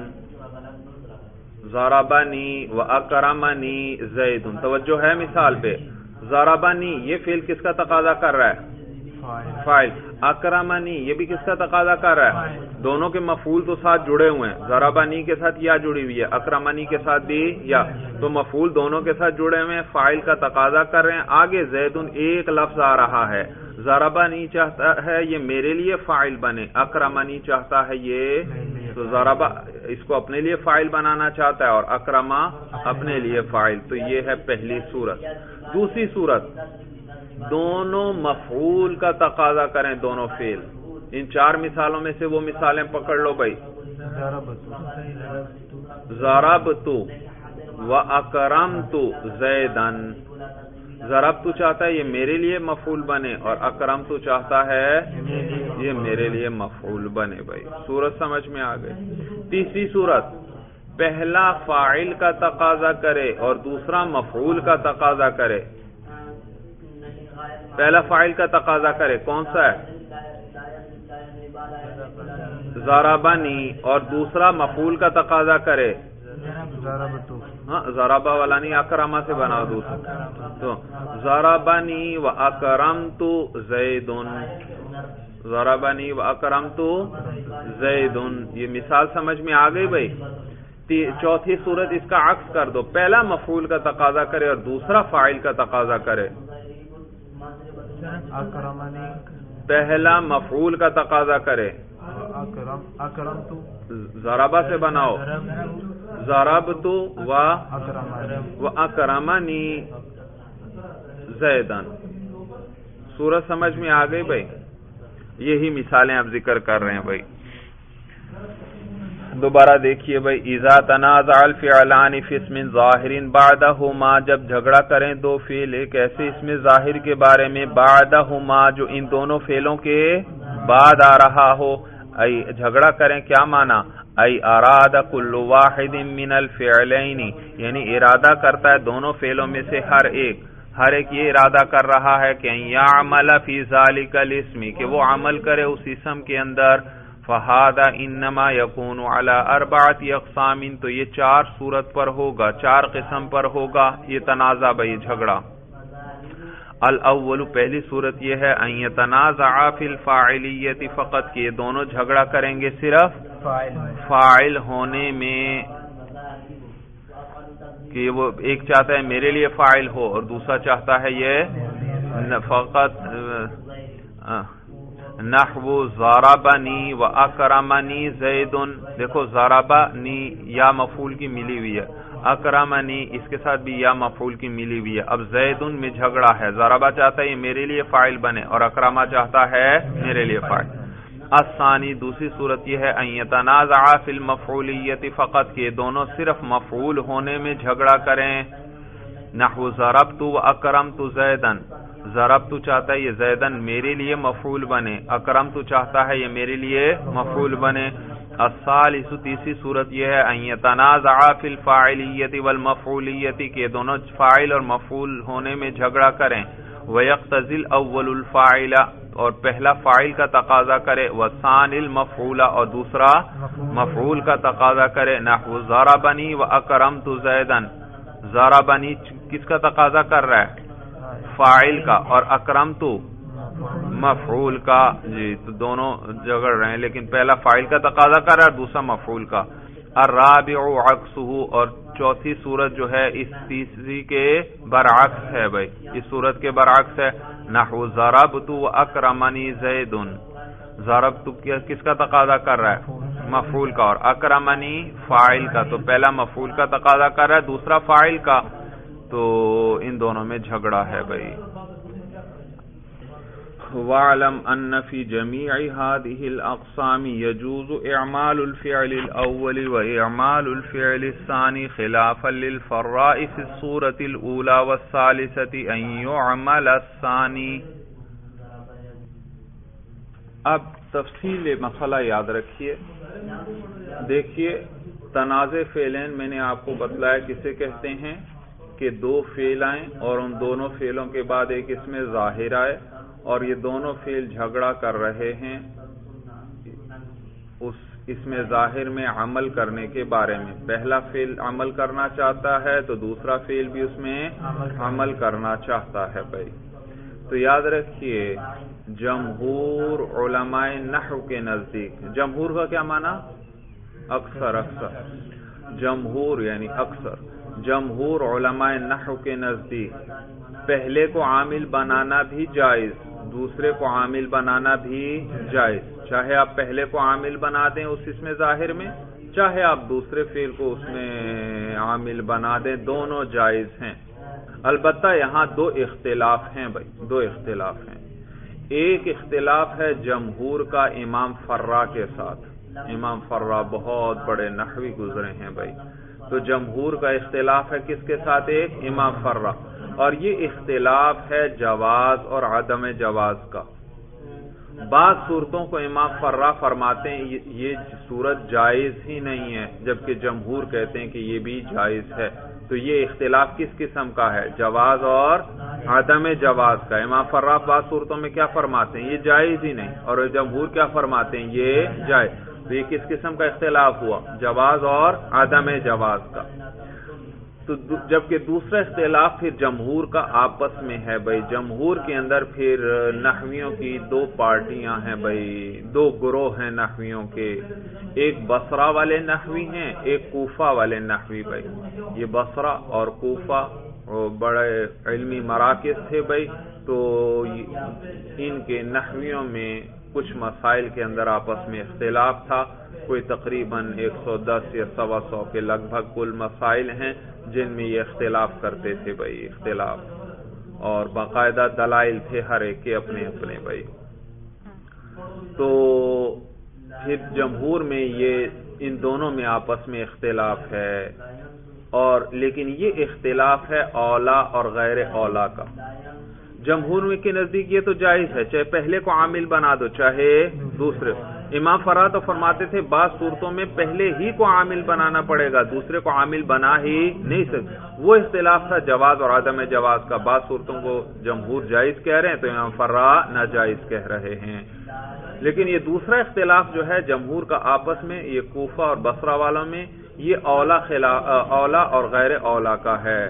ضربنی و اکرمنی زیدن. توجہ ہے مثال پہ. ضربنی یہ فعل کس کا تقاضا کر رہا ہے؟ فاعل. اکرمنی یہ بھی کس کا تقاضا کر رہا ہے؟ دونوں کے مفعول تو ساتھ جڑے ہوئے ہیں. ضربنی کے ساتھ یا جڑی ہوئی ہے, اکرمنی کے ساتھ بھی یا, تو مفعول دونوں کے ساتھ جڑے ہوئے ہیں, فاعل کا تقاضا کر رہے ہیں. آگے زیدن ایک لفظ آ رہا ہے. ضربنی چاہتا ہے یہ میرے لیے فاعل بنے, اکرمنی چاہتا ہے یہ, تو ضربہ اس کو اپنے لیے فاعل بنانا چاہتا ہے اور اکرما اپنے لیے فاعل. تو یہ ہے پہلی صورت. دوسری صورت دونوں مفعول کا تقاضا کریں, دونوں فعل. ان چار مثالوں میں سے وہ مثالیں پکڑ لو بھائی. ضربت و اکرمت زیدن. ضربت چاہتا ہے یہ میرے لیے مفعول بنے اور اکرمت چاہتا ہے یہ میرے لیے مفعول بنے. بھائی صورت سمجھ میں آ گئی. تیسری صورت پہلا فاعل کا تقاضا کرے اور دوسرا مفعول کا تقاضا کرے. پہلا فاعل کا تقاضا کرے کون سا ہے؟ ضربنی. اور دوسرا مفعول کا تقاضا کرے ہاں ضربہ والا نہیں, اکرما سے بنا دوسرا. تو ضربنی و اکرمت زیدن. ضربنی و اکرمت زیدن. یہ مثال سمجھ میں آ گئی بھائی. چوتھی صورت اس کا عکس کر دو. پہلا مفعول کا تقاضا کرے اور دوسرا فاعل کا تقاضا کرے. پہلا مفعول کا تقاضا کرے, ضربہ سے بناؤ. ضربت و اکرمنی زیدن. صورت سمجھ میں آ گئی بھائی. یہی مثالیں آپ ذکر کر رہے ہیں بھائی. دوبارہ دیکھیے بھائی. اذا تنازع الفعلان فی اسم ظاہر بعدہما, جب جھگڑا کریں دو فعل ایک ایسے اسم ظاہر کے بارے میں بعدہما جو ان دونوں فعلوں کے بعد آ رہا ہو. ای جھگڑا کریں کیا معنی؟ ای اراد کل واحد من الفعلین, یعنی ارادہ کرتا ہے دونوں فعلوں میں سے ہر ایک ہر ایک یہ ارادہ کر رہا ہے کہ یعمل فی ذلک الاسم, کہ وہ عمل کرے اس اسم کے اندر. فہذا انما یکون علی اربعۃ اقسام, تو یہ چار صورت پر ہوگا, چار قسم پر ہوگا یہ تنازع بھائی جھگڑا. الاول پہلی صورت یہ ہے ان یتنازع فی الفاعلیت فقط, کہ یہ دونوں جھگڑا کریں گے صرف فاعل ہونے میں, کہ وہ ایک چاہتا ہے میرے لیے فاعل ہو اور دوسرا چاہتا ہے یہ فقط. نحو ضربنی و اکرمنی زیدن. دیکھو ضربنی یا مفعول کی ملی ہوئی ہے, اکرمنی اس کے ساتھ بھی یا مفعول کی ملی ہوئی ہے. اب زیدن میں جھگڑا ہے, ضربہ چاہتا ہے یہ میرے لیے فاعل بنے اور اکرما چاہتا ہے میرے لیے فاعل. الثانی دوسری صورت یہ ہے ان یتنازع فی المفعولیت فقط, کہ دونوں صرف مفعول ہونے میں جھگڑا کریں. نحو ضربت و اکرمت زیدن. ضربت چاہتا ہے یہ زیدن میرے لیے مفعول بنے, اکرمت چاہتا ہے یہ میرے لیے مفعول بنے. الثالث تیسری صورت یہ ہے ان یتنازع فی الفاعلیت والمفعولیت, کہ دونوں فاعل اور مفعول ہونے میں جھگڑا کریں. ویقتضی الاول الفاعل, اور پہلا فاعل کا تقاضا کرے, والثانی المفعول, اور دوسرا مفعول کا تقاضا کرے. نحو ضربنی و اکرمت زیدن. ضربنی کس کا تقاضا کر رہا ہے؟ فاعل کا, اور اکرمت مفعول کا. جی تو دونوں جھگڑ رہے ہیں, لیکن پہلا فاعل کا تقاضا کر رہا ہے اور دوسرا مفعول کا. الرابع عکسہ, اور چوتھی صورت جو ہے اس تیسری کے برعکس ہے بھائی, اس صورت کے برعکس ہے. نحو ضربت و اکرمنی زیدن. ضربت کس کا تقاضا کر رہا ہے؟ مفعول کا, اور اکرمنی فاعل کا. تو پہلا مفعول کا تقاضا کر رہا ہے, دوسرا فاعل کا, تو ان دونوں میں جھگڑا ہے بھائی. وَاعْلَمْ أَنَّ فِي جَمِيعِ هَذِهِ الْأَقْسَامِ يَجُوزُ إِعْمَالُ الْفِعْلِ الْأَوَّلِ وَإِعْمَالُ الْفِعْلِ الثَّانِي خِلَافًا لِلْفَرَّاءِ فِي الصُّورَةِ الْأُولَى وَالثَّالِثَةِ أَنْ يُعْمَلَ الثَّانِي۔ اب تفصیل مسئلہ یاد رکھیے، دیکھیے تنازع فعلین میں نے آپ کو بتلایا کسے کہتے ہیں کہ دو فعل آئیں اور ان دونوں فعلوں کے بعد ایک اس میں ظاہر آئے اور یہ دونوں فعل جھگڑا کر رہے ہیں اس اس میں ظاہر میں عمل کرنے کے بارے میں۔ پہلا فعل عمل کرنا چاہتا ہے تو دوسرا فعل بھی اس میں عمل کرنا چاہتا ہے بھائی۔ تو یاد رکھیے جمہور علماء نحو کے نزدیک، جمہور کا کیا معنی؟ اکثر اکثر جمہور یعنی اکثر جمہور علماء نحو کے نزدیک پہلے کو عامل بنانا بھی جائز، دوسرے کو عامل بنانا بھی جائز، چاہے آپ پہلے کو عامل بنا دیں اس اس میں ظاہر میں، چاہے آپ دوسرے فعل کو اس میں عامل بنا دیں، دونوں جائز ہیں۔ البتہ یہاں دو اختلاف ہیں بھائی، دو اختلاف ہیں۔ ایک اختلاف ہے جمہور کا امام فرا کے ساتھ، امام فرا بہت بڑے نحوی گزرے ہیں بھائی، تو جمہور کا اختلاف ہے کس کے ساتھ؟ ایک امام فرا، اور یہ اختلاف ہے جواز اور عدم جواز کا۔ بعض صورتوں کو امام فرا فرماتے ہیں یہ صورت جائز ہی نہیں ہے، جبکہ جمہور کہتے ہیں کہ یہ بھی جائز ہے۔ تو یہ اختلاف کس قسم کا ہے؟ جواز اور عدم جواز کا۔ امام فرا بعض صورتوں میں کیا فرماتے ہیں؟ یہ جائز ہی نہیں، اور جمہور کیا فرماتے ہیں؟ یہ جائز۔ تو یہ کس قسم کا اختلاف ہوا؟ جواز اور عدم جواز کا۔ تو جبکہ دوسرا اختلاف پھر جمہور کا آپس میں ہے بھائی، جمہور کے اندر پھر نحویوں کی دو پارٹیاں ہیں بھائی، دو گروہ ہیں نحویوں کے، ایک بصرہ والے نحوی ہیں، ایک کوفہ والے نحوی بھائی۔ یہ بصرہ اور کوفہ بڑے علمی مراکز تھے بھائی، تو ان کے نحویوں میں کچھ مسائل کے اندر آپس میں اختلاف تھا، کوئی تقریباً ایک سو دس یا سوا سو کے لگ بھگ کل مسائل ہیں جن میں یہ اختلاف کرتے تھے بھائی، اختلاف، اور باقاعدہ دلائل تھے ہر ایک کے اپنے اپنے بھائی۔ تو پھر جمہور میں یہ ان دونوں میں آپس میں اختلاف ہے، اور لیکن یہ اختلاف ہے اولا اور غیر اولا کا۔ جمہور میں کے نزدیک یہ تو جائز ہے، چاہے پہلے کو عامل بنا دو چاہے دوسرے۔ امام فرا تو فرماتے تھے بعض صورتوں میں پہلے ہی کو عامل بنانا پڑے گا، دوسرے کو عامل بنا ہی نہیں سکتے۔ وہ اختلاف تھا جواز اور عدم جواز کا، بعض صورتوں کو جمہور جائز کہہ رہے ہیں تو امام فرا ناجائز کہہ رہے ہیں۔ لیکن یہ دوسرا اختلاف جو ہے جمہور کا آپس میں، یہ کوفہ اور بصرہ والوں میں، یہ اولا اولا اور غیر اولا کا ہے۔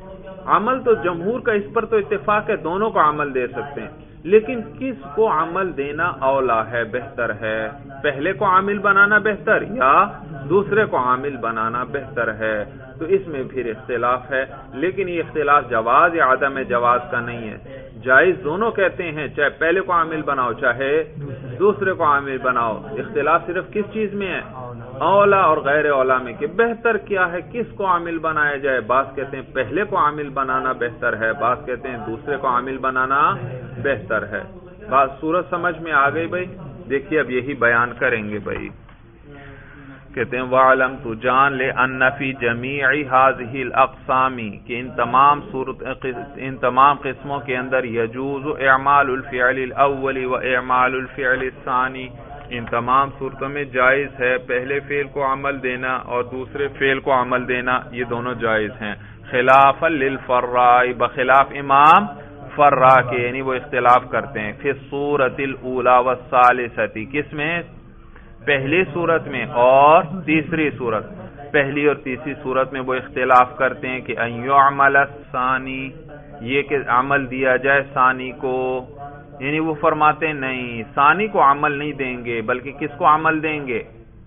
عمل تو جمہور کا اس پر تو اتفاق ہے، دونوں کو عمل دے سکتے ہیں، لیکن کس کو عمل دینا اولا ہے، بہتر ہے؟ پہلے کو عامل بنانا بہتر یا دوسرے کو عامل بنانا بہتر ہے؟ تو اس میں پھر اختلاف ہے، لیکن یہ اختلاف جواز یا عدم جواز کا نہیں ہے، جائز دونوں کہتے ہیں، چاہے پہلے کو عامل بناؤ چاہے دوسرے کو عامل بناؤ۔ اختلاف صرف کس چیز میں ہے؟ اولا اور غیر اولا میں، کہ بہتر کیا ہے، کس کو عامل بنایا جائے۔ بعض کہتے ہیں پہلے کو عامل بنانا بہتر ہے، بعض کہتے ہیں دوسرے کو عامل بنانا بہتر ہے۔ بعض صورت سمجھ میں آ گئی بھائی؟ دیکھیے اب یہی بیان کریں گے بھائی۔ کہتے ہیں وَعْلَمْ تو جان لے أَنَّ فِي جَمِيعِ هَذِهِ الْأَقْسَامِ کہ ان تمام صورت ان تمام قسموں کے اندر يَجُوزُ إِعْمَالُ الْفِعْلِ الْأَوَّلِ وَإِعْمَالُ الْفِعْلِ الثَّانِي، ان تمام صورتوں میں جائز ہے پہلے فعل کو عمل دینا اور دوسرے فعل کو عمل دینا، یہ دونوں جائز ہیں۔ خلافا للفراء، بخلاف امام فرا کے، یعنی وہ اختلاف کرتے ہیں فی الصورۃ الاولی والثالثۃ، کس میں؟ پہلی صورت میں اور تیسری صورت۔ پہلی اور تیسری صورت میں وہ اختلاف کرتے ہیں کہ ان یعمل الثانی، یہ کہ عمل دیا جائے ثانی کو، یعنی وہ فرماتے ہیں نہیں ثانی کو عمل نہیں دیں گے، بلکہ کس کو عمل دیں گے؟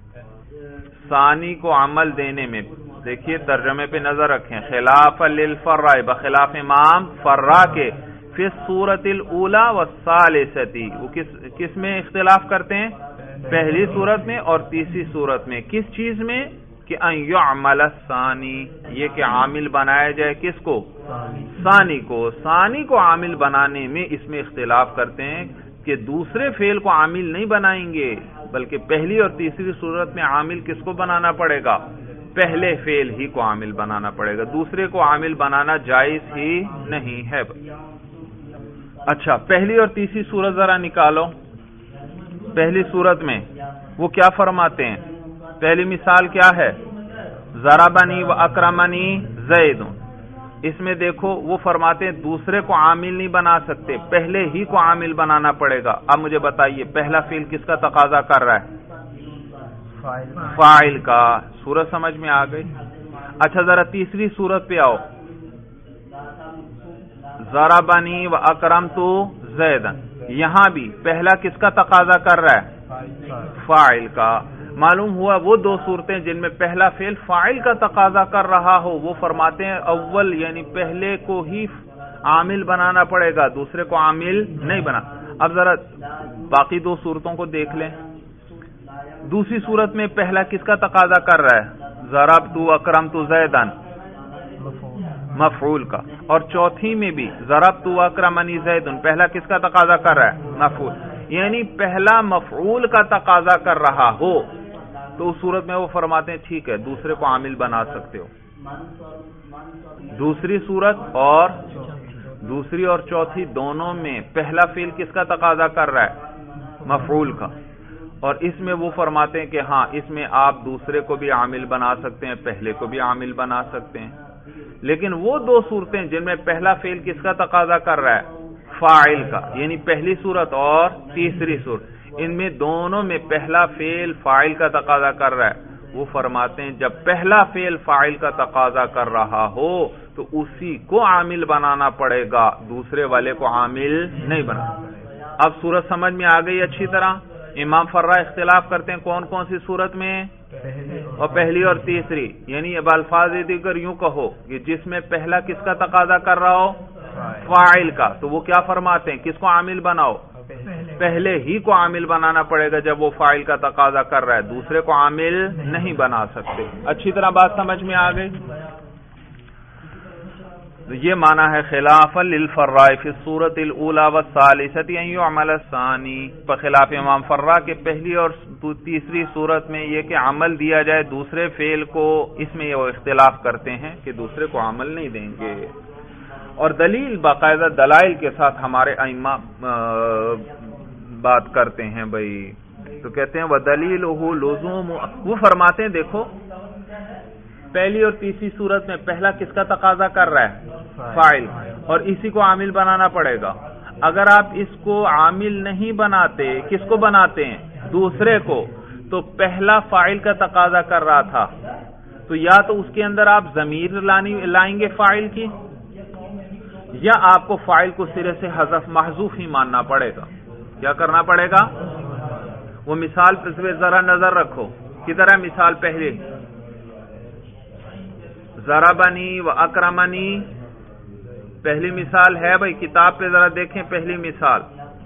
ثانی کو عمل دینے میں۔ دیکھیے ترجمے پہ نظر رکھیں، خلاف للفراء، بخلاف امام فرا کے، فی الصورۃ الاولی والثالثۃ، وہ کس کس میں اختلاف کرتے ہیں؟ پہلی صورت میں اور تیسری صورت میں۔ کس چیز میں؟ کہ ان یعمل الثانی، یہ کہ عامل بنایا جائے کس کو؟ ثانی کو۔ ثانی کو عامل بنانے میں اس میں اختلاف کرتے ہیں کہ دوسرے فعل کو عامل نہیں بنائیں گے، بلکہ پہلی اور تیسری صورت میں عامل کس کو بنانا پڑے گا؟ پہلے فعل ہی کو عامل بنانا پڑے گا، دوسرے کو عامل بنانا جائز ہی نہیں ہے۔ اچھا، پہلی اور تیسری صورت ذرا نکالو۔ پہلی صورت میں وہ کیا فرماتے ہیں؟ پہلی مثال کیا ہے؟ ضربنی و اکرمنی زید۔ اس میں دیکھو وہ فرماتے ہیں دوسرے کو عامل نہیں بنا سکتے، پہلے ہی کو عامل بنانا پڑے گا۔ اب مجھے بتائیے پہلا فعل کس کا تقاضا کر رہا ہے؟ فاعل کا۔ صورت سمجھ میں آ گئی؟ اچھا ذرا تیسری صورت پہ آؤ۔ ضربنی و اکرمت زیدن، یہاں بھی پہلا کس کا تقاضا کر رہا ہے؟ فاعل کا۔ معلوم ہوا وہ دو صورتیں جن میں پہلا فعل فاعل کا تقاضا کر رہا ہو وہ فرماتے ہیں اول یعنی پہلے کو ہی عامل بنانا پڑے گا، دوسرے کو عامل نہیں بنا۔ اب ذرا باقی دو صورتوں کو دیکھ لیں۔ دوسری صورت میں پہلا کس کا تقاضا کر رہا ہے؟ ضربت اکرمت زیدن، مفعول کا۔ اور چوتھی میں بھی ضربت اکرمنی زیدن، پہلا کس کا تقاضا کر رہا ہے؟ مفعول۔ یعنی پہلا مفعول کا تقاضا کر رہا ہو تو اس صورت میں وہ فرماتے ہیں ٹھیک ہے دوسرے کو عامل بنا سکتے ہو۔ دوسری صورت اور دوسری اور چوتھی دونوں میں پہلا فعل کس کا تقاضا کر رہا ہے؟ مفعول کا۔ اور اس میں وہ فرماتے ہیں کہ ہاں اس میں آپ دوسرے کو بھی عامل بنا سکتے ہیں، پہلے کو بھی عامل بنا سکتے ہیں۔ لیکن وہ دو صورتیں جن میں پہلا فعل کس کا تقاضا کر رہا ہے؟ فاعل کا، یعنی پہلی صورت اور تیسری صورت، ان میں دونوں میں پہلا فعل فاعل کا تقاضا کر رہا ہے۔ وہ فرماتے ہیں جب پہلا فعل فاعل کا تقاضا کر رہا ہو تو اسی کو عامل بنانا پڑے گا، دوسرے والے کو عامل نہیں بنانا۔ اب صورت سمجھ میں آ گئی اچھی طرح؟ امام فرا اختلاف کرتے ہیں کون کون سی صورت میں؟ اور پہلی اور تیسری، یعنی اب الفاظ دیگر یوں کہو کہ جس میں پہلا کس کا تقاضا کر رہا ہو؟ فاعل کا، تو وہ کیا فرماتے ہیں کس کو عامل بناؤ؟ پہلے ہی کو عامل بنانا پڑے گا جب وہ فاعل کا تقاضا کر رہا ہے، دوسرے کو عامل نہیں بنا سکتے۔ اچھی طرح بات سمجھ میں آ گئی؟ تو یہ معنی ہے خلافا للفراء فی الصورۃ الاولی والثالثۃ ان یعمل الثانی، بخلاف امام فرا کے پہلی اور تیسری صورت میں یہ کہ عمل دیا جائے دوسرے فعل کو، اس میں وہ اختلاف کرتے ہیں کہ دوسرے کو عمل نہیں دیں گے۔ اور دلیل باقاعدہ دلائل کے ساتھ ہمارے ائمہ بات کرتے ہیں بھائی، تو کہتے ہیں وَدَلِيلُهُ لُزُومُ، وہ فرماتے ہیں دیکھو پہلی اور تیسری صورت میں پہلا کس کا تقاضا کر رہا ہے؟ فاعل، اور اسی کو عامل بنانا پڑے گا۔ اگر آپ اس کو عامل نہیں بناتے، کس کو بناتے ہیں؟ دوسرے کو، تو پہلا فاعل کا تقاضا کر رہا تھا، تو یا تو اس کے اندر آپ ضمیر لائیں گے فاعل کی، یا آپ کو فاعل کو سرے سے حذف محذوف ہی ماننا پڑے گا۔ کیا کرنا پڑے گا؟ وہ مثال پہ ذرا نظر رکھو، کدھر ہے مثال؟ پہلے ضربنی و اکرمنی، پہلی مثال ہے بھائی، کتاب پہ ذرا دیکھیں پہلی مثال،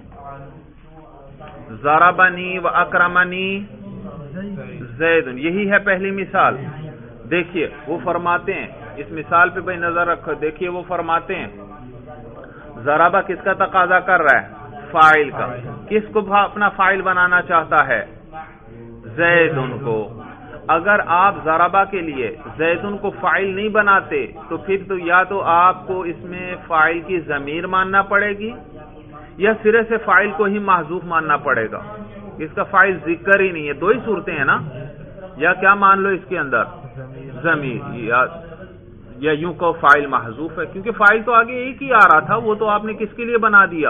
ضربنی و اکرمنی زید، یہی ہے پہلی مثال۔ دیکھیے وہ فرماتے ہیں، اس مثال پہ بھائی نظر رکھو، دیکھیے وہ فرماتے ہیں ضربہ کس کا تقاضا کر رہا ہے؟ فاعل کا۔ کس کو اپنا فاعل بنانا چاہتا ہے؟ زیدن کو۔ اگر آپ ضربہ کے لیے زیدن کو فاعل نہیں بناتے تو پھر تو یا تو آپ کو اس میں فاعل کی ضمیر ماننا پڑے گی یا سرے سے فاعل کو ہی محذوف ماننا پڑے گا، اس کا فاعل ذکر ہی نہیں ہے۔ دو ہی صورتیں ہیں نا، یا کیا مان لو اس کے اندر؟ ضمیر، یا یا یوں کو فاعل محذوف ہے، کیونکہ فاعل تو آگے ایک ہی آ رہا تھا، وہ تو آپ نے کس کے لیے بنا دیا؟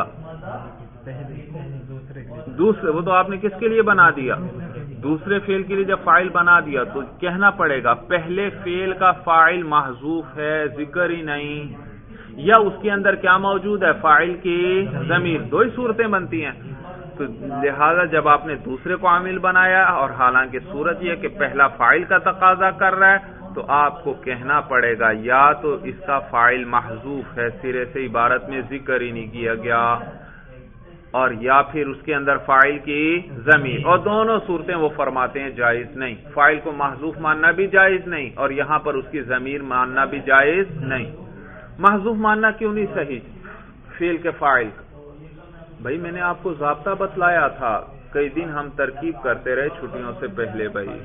دوسرے، وہ تو آپ نے کس کے لیے بنا دیا؟ دوسرے فعل کے لیے جب فاعل بنا دیا تو کہنا پڑے گا پہلے فعل کا فاعل محذوف ہے، ذکر ہی نہیں، یا اس کے اندر کیا موجود ہے؟ فاعل کی ضمیر۔ دو ہی صورتیں بنتی ہیں، تو لہذا جب آپ نے دوسرے کو عامل بنایا اور حالانکہ صورت یہ کہ پہلا فاعل کا تقاضا کر رہا ہے تو آپ کو کہنا پڑے گا یا تو اس کا فاعل محذوف ہے، سرے سے عبارت میں ذکر ہی نہیں کیا گیا، اور یا پھر اس کے اندر فاعل کی ضمیر، اور دونوں صورتیں وہ فرماتے ہیں جائز نہیں. فاعل کو محذوف ماننا بھی جائز نہیں اور یہاں پر اس کی ضمیر ماننا بھی جائز نہیں. محذوف ماننا کیوں نہیں صحیح فعل کے فاعل کا؟ بھائی میں نے آپ کو ضابطہ بتلایا تھا، کئی دن ہم ترکیب کرتے رہے چھٹیوں سے پہلے بھائی،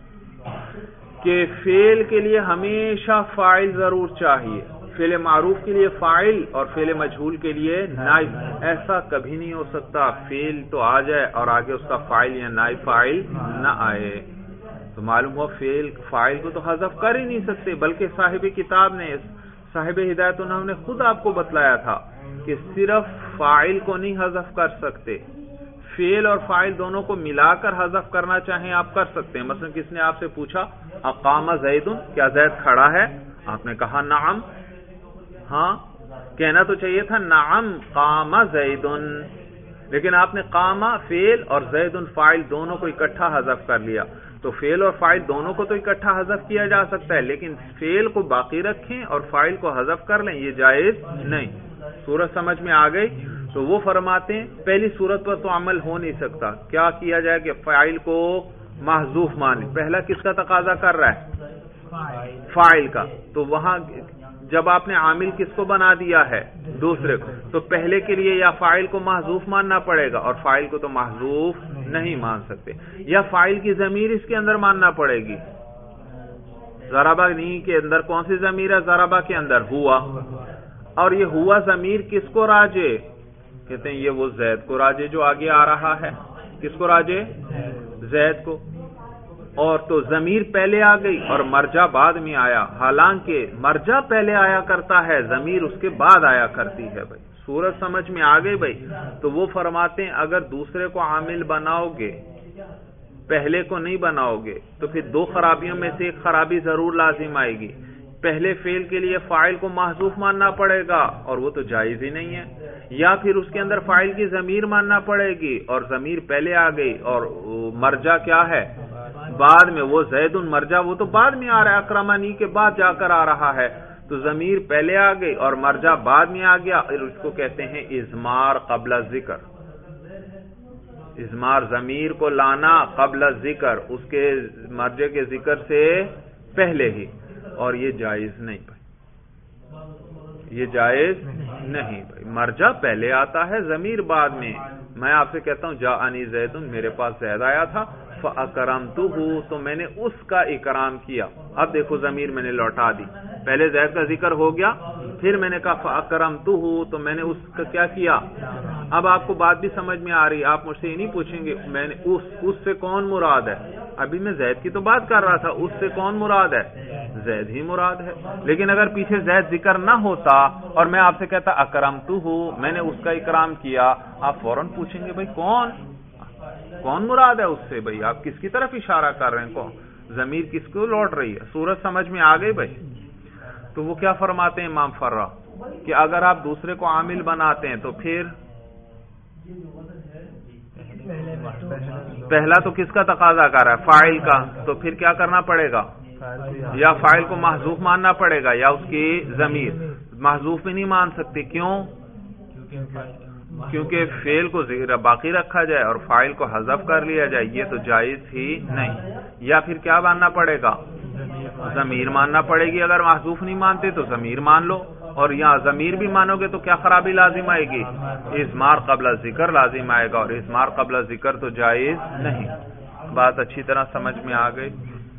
کہ فعل کے لیے ہمیشہ فاعل ضرور چاہیے، فعل معروف کے لیے فاعل اور فعل مجہول کے لیے نائب. ایسا کبھی نہیں ہو سکتا فعل تو آ جائے اور آگے اس کا فاعل یا نائب فاعل نہ آئے. تو معلوم ہوا فعل فاعل کو تو حذف کر ہی نہیں سکتے، بلکہ صاحب کتاب نے، صاحب ہدایت انہوں نے خود آپ کو بتلایا تھا کہ صرف فاعل کو نہیں حذف کر سکتے، فعل اور فاعل دونوں کو ملا کر حذف کرنا چاہیں آپ کر سکتے ہیں. مثلا کس نے آپ سے پوچھا اقام زید، کیا زید کھڑا ہے؟ آپ نے کہا نعم. ہاں کہنا تو چاہیے تھا نعم قام زید، لیکن آپ نے قام فعل اور زید فاعل دونوں کو اکٹھا حذف کر لیا. تو فعل اور فاعل دونوں کو تو اکٹھا حذف کیا جا سکتا ہے، لیکن فعل کو باقی رکھیں اور فاعل کو حذف کر لیں، یہ جائز نہیں. صورت سمجھ میں آ گئی؟ تو وہ فرماتے ہیں پہلی صورت پر تو عمل ہو نہیں سکتا. کیا کیا جائے کہ فاعل کو محذوف مان لیں. پہلا کس کا تقاضا کر رہا ہے؟ فاعل کا. تو وہاں جب آپ نے عامل کس کو بنا دیا ہے؟ دوسرے کو. تو پہلے کے لیے یا فاعل کو محذوف ماننا پڑے گا اور فاعل کو تو محذوف نہیں مان سکتے، یا فاعل کی ضمیر اس کے اندر ماننا پڑے گی. ضربہ نہیں کے اندر کون سی ضمیر ہے؟ ضربہ کے اندر ہوا، اور یہ ہوا ضمیر کس کو راجے؟ کہتے ہیں یہ وہ زید کو راجے جو آگے آ رہا ہے. کس کو راجے؟ زید کو. اور تو ضمیر پہلے آ گئی اور مرجع بعد میں آیا، حالانکہ مرجع پہلے آیا کرتا ہے، ضمیر اس کے بعد آیا کرتی ہے. بھائی صورت سمجھ میں آ گئی بھائی؟ تو وہ فرماتے ہیں اگر دوسرے کو عامل بناؤ گے، پہلے کو نہیں بناؤ گے، تو پھر دو خرابیوں میں سے ایک خرابی ضرور لازم آئے گی. پہلے فعل کے لیے فاعل کو محذوف ماننا پڑے گا اور وہ تو جائز ہی نہیں ہے، یا پھر اس کے اندر فاعل کی ضمیر ماننا پڑے گی اور ضمیر پہلے آ گئی اور مرجع کیا ہے؟ بعد میں. وہ زید مرجع وہ تو بعد میں آ رہا ہے، اکرمانی کے بعد جا کر آ رہا ہے. تو ضمیر پہلے آ گئی اور مرجع بعد میں آ گیا، اس کو کہتے ہیں اضمار قبل ذکر. اضمار ضمیر کو لانا قبل ذکر، اس کے مرجع کے ذکر سے پہلے ہی، اور یہ جائز نہیں بھائی، یہ جائز نہیں بھائی. مرجع پہلے آتا ہے، ضمیر بعد میں. میں آپ سے کہتا ہوں جاءنی زید، میرے پاس زید آیا تھا، فاکرمتہ، تو میں نے اس کا اکرام کیا. اب دیکھو ضمیر میں نے لوٹا دی، پہلے زید کا ذکر ہو گیا، پھر میں نے کہا فاکرمتہ، تو میں نے اس کا کیا کیا. اب آپ کو بات بھی سمجھ میں آ رہی. آپ مجھ سے یہ نہیں پوچھیں گے میں نے اس اس سے کون مراد ہے. ابھی میں زید کی تو بات کر رہا تھا، اس سے کون مراد ہے؟ زید ہی مراد ہے. لیکن اگر پیچھے زید ذکر نہ ہوتا اور میں آپ سے کہتا اکرمتہ، میں نے اس کا اکرام کیا، آپ فوراً پوچھیں گے بھائی کون کون مراد ہے اس سے. بھائی آپ کس کی طرف اشارہ کر رہے ہیں، کون ضمیر کس کو لوٹ رہی ہے؟ صورت سمجھ میں آ گئی بھائی؟ تو وہ کیا فرماتے ہیں امام فرہ کہ اگر آپ دوسرے کو عامل بناتے ہیں تو پھر پہلا تو کس کا تقاضا کر رہا ہے؟ فاعل کا. تو پھر کیا کرنا پڑے گا؟ یا فاعل کو محذوف ماننا پڑے گا یا اس کی ضمیر. محذوف بھی نہیں مان سکتے. کیوں؟ کیونکہ فعل کو باقی رکھا جائے اور فاعل کو حذف کر لیا جائے، یہ تو جائز ہی نہیں. یا پھر کیا ماننا پڑے گا؟ ضمیر ماننا پڑے گی. اگر محذوف نہیں مانتے تو ضمیر مان لو، اور یہاں ضمیر بھی مانو گے تو کیا خرابی لازم آئے گی؟ اضمار قبل ذکر لازم آئے گا، اور اضمار قبل ذکر تو جائز نہیں. بات اچھی طرح سمجھ میں آ گئی؟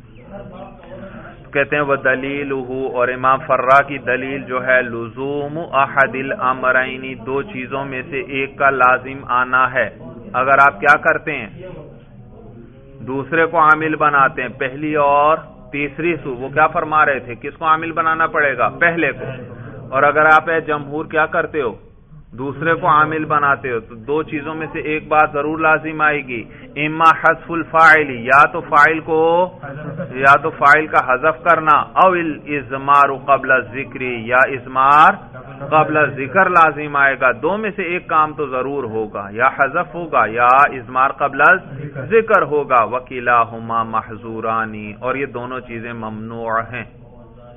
کہتے ہیں وہ دلیل ہو، اور امام فرہ کی دلیل جو ہے لزوم احد الامرین، دو چیزوں میں سے ایک کا لازم آنا ہے. اگر آپ کیا کرتے ہیں؟ دوسرے کو عامل بناتے ہیں، پہلی اور تیسری سو. وہ کیا فرما رہے تھے؟ کس کو عامل بنانا پڑے گا؟ پہلے کو. اور اگر آپ اے جمہور کیا کرتے ہو؟ دوسرے کو عامل بناتے ہو. تو دو چیزوں میں سے ایک بات ضرور لازم آئے گی، اما حذف الفاعل، یا تو فاعل کو یا تو فاعل کا حذف کرنا، او الاضمار قبل الذکر، یا اضمار قبل ذکر لازم آئے گا. دو میں سے ایک کام تو ضرور ہوگا، یا حذف ہوگا یا اضمار قبل ذکر ہوگا. وکلاہما محظورانی، اور یہ دونوں چیزیں ممنوع ہیں،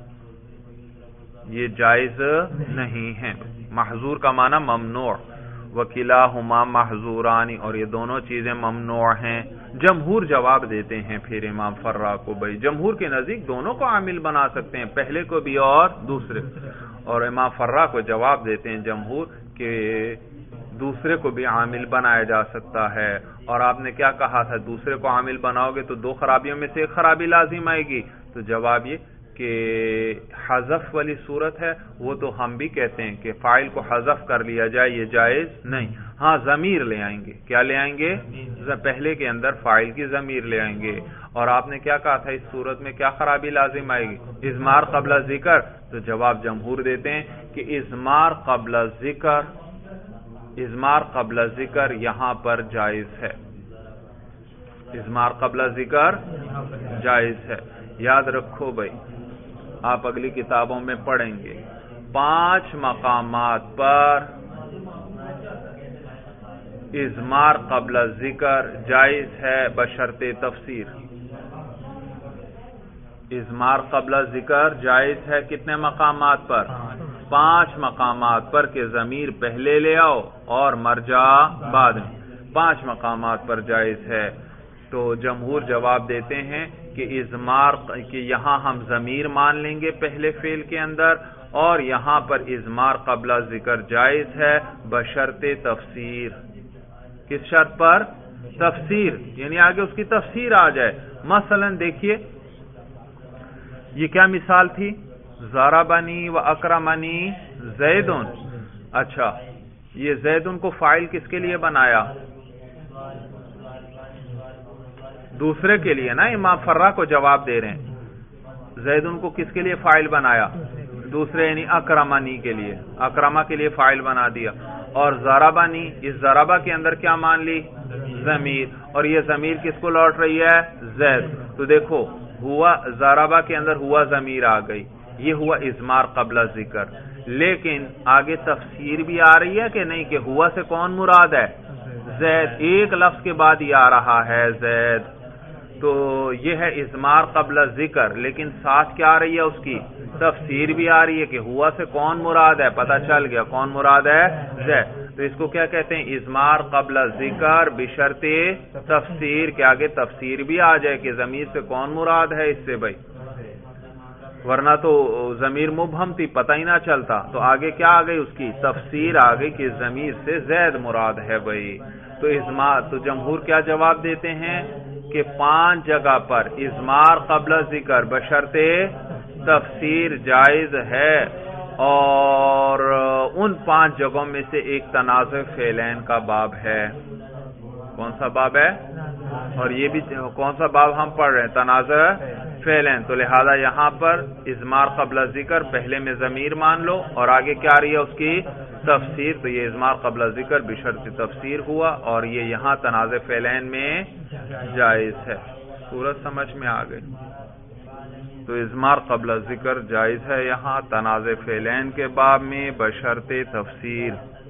یہ جائز نہیں ہیں. محظور کا معنی ممنوع. وکلاہما محظورانی، اور یہ دونوں چیزیں ممنوع ہیں۔ جمہور جواب دیتے ہیں پھر امام فرا کو، بھائی جمہور کے نزدیک دونوں کو عامل بنا سکتے ہیں، پہلے کو بھی اور دوسرے، اور امام فرا کو جواب دیتے ہیں جمہور کہ دوسرے کو بھی عامل بنایا جا سکتا ہے۔ اور آپ نے کیا کہا تھا، دوسرے کو عامل بناؤ گے تو دو خرابیوں میں سے ایک خرابی لازم آئے گی، تو جواب یہ کہ حذف والی صورت ہے وہ تو ہم بھی کہتے ہیں کہ فاعل کو حذف کر لیا جائے، یہ جائز نہیں۔ ہاں ضمیر لے آئیں گے، کیا لے آئیں گے، پہلے کے اندر فاعل کی ضمیر لے آئیں گے۔ اور آپ نے کیا کہا تھا اس صورت میں کیا خرابی لازم آئے گی، اضمار قبل ذکر، تو جواب جمہور دیتے ہیں کہ اضمار قبل ذکر، اضمار قبل ذکر یہاں پر جائز ہے، اضمار قبل ذکر جائز ہے۔ یاد رکھو بھائی، آپ اگلی کتابوں میں پڑھیں گے، پانچ مقامات پر اضمار قبل ذکر جائز ہے بشرط تفسیر، اضمار قبل ذکر جائز ہے کتنے مقامات پر، پانچ مقامات پر کہ ضمیر پہلے لے آؤ اور مرجع بعد میں، پانچ مقامات پر جائز ہے۔ تو جمہور جواب دیتے ہیں کہ اضمار کہ یہاں ہم ضمیر مان لیں گے پہلے فعل کے اندر، اور یہاں پر اضمار قبل ذکر جائز ہے بشرط تفسیر۔ کس شرط پر، تفسیر، یعنی آگے اس کی تفسیر آ جائے۔ مثلا دیکھیے یہ کیا مثال تھی، ضربنی و اکرمنی زیدن، اچھا یہ زیدن کو فاعل کس کے لیے بنایا، دوسرے کے لیے نا، امام فرا کو جواب دے رہے ہیں، زیدن کو کس کے لیے فاعل بنایا، دوسرے یعنی اکرمنی کے لیے، اکرما کے لیے فاعل بنا دیا۔ اور ضربنی، اس ضربہ کے اندر کیا مان لی، ضمیر، اور یہ ضمیر کس کو لوٹ رہی ہے، زید۔ تو دیکھو ہوا ضربہ کے اندر ہوا ضمیر آ گئی، یہ ہوا اضمار قبل ذکر، لیکن آگے تفسیر بھی آ رہی ہے کہ نہیں، کہ ہوا سے کون مراد ہے، زید، ایک لفظ کے بعد یہ آ رہا ہے زید، تو یہ ہے اضمار قبل ذکر، لیکن ساتھ کیا آ رہی ہے، اس کی تفسیر بھی آ رہی ہے کہ ہوا سے کون مراد ہے، پتہ چل گیا کون مراد ہے، زید۔ تو اس کو کیا کہتے ہیں، اضمار قبل ذکر بشرط تفسیر، کہ آگے تفسیر بھی آ جائے کہ ضمیر سے کون مراد ہے اس سے، بھائی ورنہ تو ضمیر مبہم تھی، پتہ ہی نہ چلتا، تو آگے کیا آ گئی، اس کی تفسیر آ گئی کہ ضمیر سے زید مراد ہے بھائی۔ تو اضمار، تو جمہور کیا جواب دیتے ہیں کہ پانچ جگہ پر اضمار قبل ذکر بشرط تفسیر جائز ہے، اور ان پانچ جگہوں میں سے ایک تنازع فعلین کا باب ہے۔ کون سا باب ہے، اور یہ بھی کون سا باب ہم پڑھ رہے ہیں، تنازع فعلین، تو لہذا یہاں پر اضمار قبل ذکر پہلے میں ضمیر مان لو، اور آگے کیا آ رہی ہے اس کی تفسیر، تو یہ اضمار قبل ذکر بشرط تفسیر ہوا، اور یہ یہاں تنازع فعلین میں جائز ہے۔ صورت سمجھ میں آ گئی، تو اضمار قبل ذکر جائز ہے یہاں تنازع فعلین کے باب میں بشرط تفسیر۔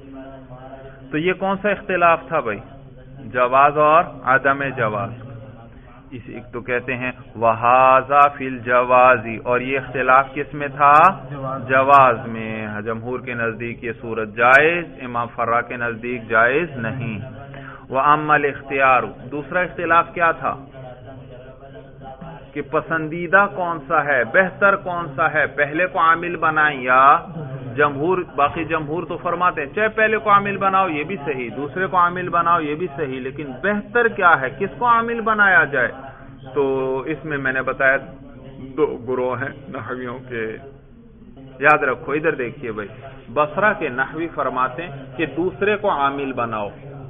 تو یہ کون سا اختلاف تھا بھائی، جواز اور عدم جواز، اس ایک تو کہتے ہیں وہذا فی الجوازی، اور یہ اختلاف کس میں تھا، جواز میں، جمہور کے نزدیک یہ صورت جائز، امام فرا کے نزدیک جائز نہیں۔ وَأَمَّا الْاخْتِيَارُ، دوسرا اختلاف کیا تھا کہ پسندیدہ کون سا ہے، بہتر کون سا ہے، پہلے کو عامل بنائیں یا جمہور، باقی جمہور تو فرماتے ہیں چاہے پہلے کو عامل بناؤ یہ بھی صحیح، دوسرے کو عامل بناؤ یہ بھی صحیح، لیکن بہتر کیا ہے، کس کو عامل بنایا جائے، تو اس میں میں نے بتایا دو گروہ ہیں نحویوں کے، یاد رکھو، ادھر دیکھیے بھائی، بصرہ کے نحوی فرماتے ہیں کہ دوسرے کو عامل بناؤ،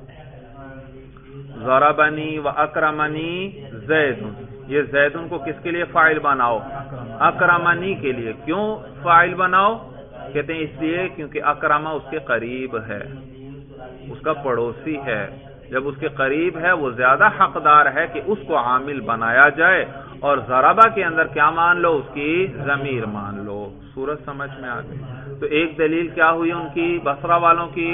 ضربنی و اکرمنی زید، یہ زیدن کو کس کے لیے فاعل بناؤ، اکرمنی کے لیے، کیوں فاعل بناؤ، کہتے ہیں اس لیے کیونکہ اکرمہ اس کے قریب ہے، اس کا پڑوسی ہے، جب اس کے قریب ہے وہ زیادہ حقدار ہے کہ اس کو عامل بنایا جائے، اور ضربہ کے اندر کیا مان لو، اس کی ضمیر مان لو۔ صورت سمجھ میں آ گئی، تو ایک دلیل کیا ہوئی ان کی، بصرہ والوں کی،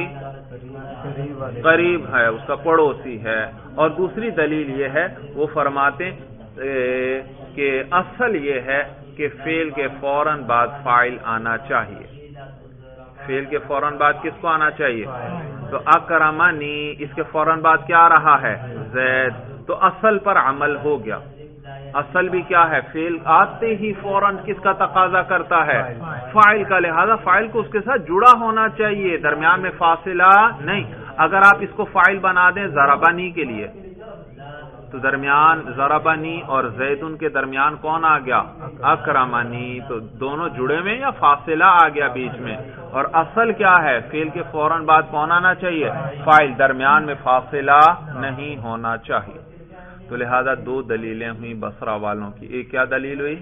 قریب ہے، اس کا پڑوسی ہے، اور دوسری دلیل یہ ہے، وہ فرماتے کہ اصل یہ ہے کہ فعل کے فوراً بعد فاعل آنا چاہیے، فعل کے فوراً بعد کس کو آنا چاہیے، تو اکرمنی اس کے فوراً بعد کیا رہا ہے؟ زید. تو اصل پر عمل ہو گیا. اصل بھی کیا ہے؟ فعل آتے ہی فوراً کس کا تقاضا کرتا ہے؟ فاعل کا. لہذا فاعل کو اس کے ساتھ جڑا ہونا چاہیے، درمیان میں فاصلہ نہیں. اگر آپ اس کو فاعل بنا دیں ضربنی کے لیے تو درمیان ضربنی اور زیدن کے درمیان کون آ گیا؟ اکرمنی. تو دونوں جڑے میں یا فاصلہ آ گیا بیچ میں. اور اصل کیا ہے؟ فعل کے فوراً بعد کون آنا چاہیے؟ فاعل. درمیان میں فاصلہ نہیں ہونا چاہیے. تو لہذا دو دلیلیں ہوئی بصرہ والوں کی. ایک کیا دلیل ہوئی؟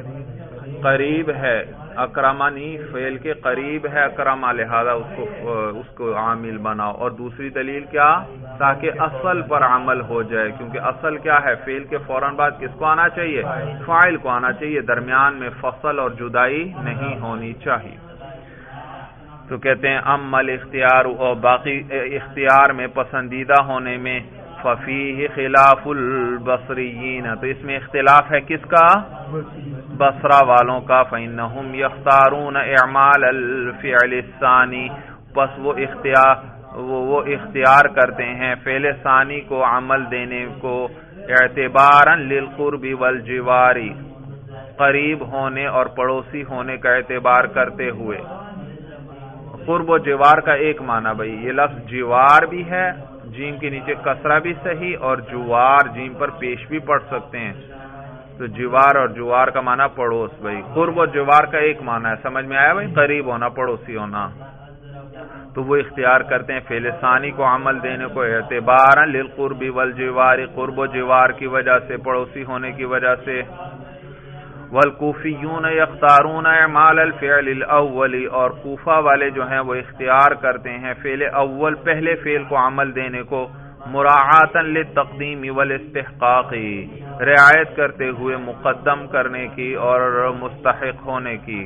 قریب ہے. اکرمنی فعل کے قریب ہے اکرما، لہذا اس کو اس کو عامل بناؤ. اور دوسری دلیل کیا؟ تاکہ اصل پر عمل ہو جائے، کیونکہ اصل کیا ہے؟ فعل کے فوراً بعد کس کو آنا چاہیے؟ فاعل کو آنا چاہیے. درمیان میں فصل اور جدائی نہیں ہونی چاہیے. تو کہتے ہیں ام الاختیار، اور باقی اختیار میں پسندیدہ ہونے میں ففیہ خلاف البصریین، تو اس میں اختلاف ہے کس کا؟ بصرہ والوں کا. فإنہم یختارون اعمال الفعل الثانی، پس وہ اختیار وہ, وہ اختیار کرتے ہیں فعل ثانی کو عمل دینے کو اعتبارا للقرب والجوار، قریب ہونے اور پڑوسی ہونے کا اعتبار کرتے ہوئے. قرب و جوار کا ایک معنی بھائی، یہ لفظ جوار بھی ہے، جیم کے نیچے کسرہ بھی صحیح، اور جوار جیم پر پیش بھی پڑھ سکتے ہیں. تو جوار اور جوار کا معنی پڑوس بھائی. قرب و جوار کا ایک معنی ہے، سمجھ میں آیا بھائی؟ قریب ہونا، پڑوسی ہونا. تو وہ اختیار کرتے ہیں فعل ثانی کو عمل دینے کو اعتبارا للقرب والجوار، قرب و جوار کی وجہ سے، پڑوسی ہونے کی وجہ سے. والکوفیون یختارون اعمال الفعل الاول، اور کوفہ والے جو ہیں وہ اختیار کرتے ہیں فعل اول، پہلے فعل کو عمل دینے کو مراعاتا للتقدیم والاستحقاق، رعایت کرتے ہوئے مقدم کرنے کی اور مستحق ہونے کی.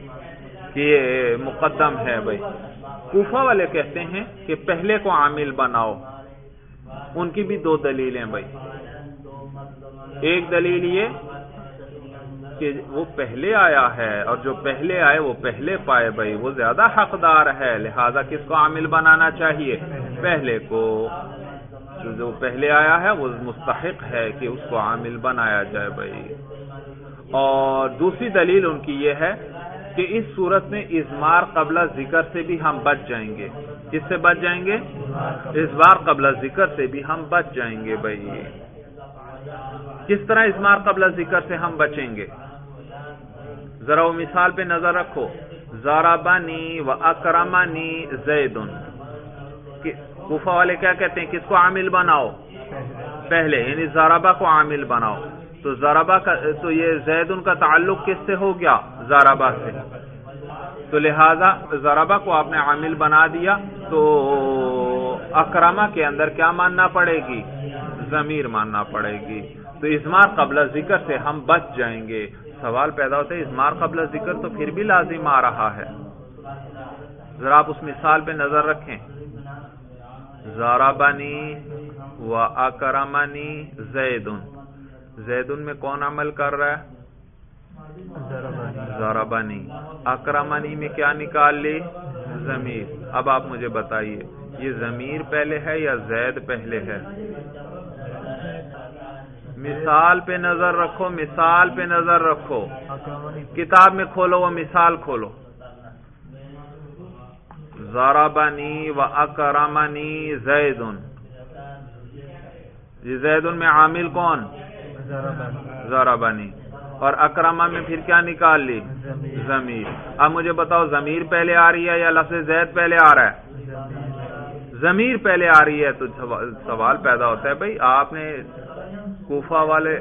یہ مقدم ہے بھائی. کوفہ والے کہتے ہیں کہ پہلے کو عامل بناؤ. ان کی بھی دو دلیلیں بھائی. ایک دلیل یہ کہ وہ پہلے آیا ہے، اور جو پہلے آئے وہ پہلے پائے بھائی، وہ زیادہ حقدار ہے، لہذا کس کو عامل بنانا چاہیے؟ پہلے کو. جو پہلے آیا ہے وہ مستحق ہے کہ اس کو عامل بنایا جائے بھائی. اور دوسری دلیل ان کی یہ ہے کہ اس صورت میں اضمار قبل ذکر سے بھی ہم بچ جائیں گے. کس سے بچ جائیں گے؟ اضمار قبل ذکر سے بھی ہم بچ جائیں گے بھائی. کس طرح اضمار قبل ذکر سے ہم بچیں گے؟ ذرا وہ مثال پہ نظر رکھو. ضربنی و اکرمنی زید. کوفہ والے کیا کہتے ہیں؟ کس کو عامل بناؤ؟ پہلے، یعنی ضربہ کو عامل بناؤ. تو ضربہ کا تو یہ زید ان کا تعلق کس سے ہو گیا؟ ضربہ سے. تو لہذا ضربہ کو آپ نے عامل بنا دیا، تو اکرمہ کے اندر کیا ماننا پڑے گی؟ ضمیر ماننا پڑے گی. تو اضمار قبل ذکر سے ہم بچ جائیں گے. سوال پیدا ہوتا ہے اضمار قبل ذکر تو پھر بھی لازم آ رہا ہے. ذرا آپ اس مثال پہ نظر رکھیں. ضربنی و اکرمنی زیدن. زیدن میں کون عمل کر رہا ہے؟ ضربنی. اکرمنی میں کیا نکال لی؟ ضمیر. اب آپ مجھے بتائیے یہ ضمیر پہلے ہے یا زید پہلے ہے؟ مثال پہ نظر رکھو، مثال پہ نظر رکھو. کتاب میں کھولو، وہ مثال کھولو. ضربنی و اکرمنی زیدن. یہ زیدن میں عامل کون؟ ضربنی. اور اکرمہ میں پھر کیا نکال لی؟ ضمیر. اب مجھے بتاؤ ضمیر پہلے آ رہی ہے یا لفظ زید پہلے آ رہا ہے؟ ضمیر پہلے آ رہی ہے. تو سوال پیدا ہوتا ہے بھائی آپ نے کوفہ والے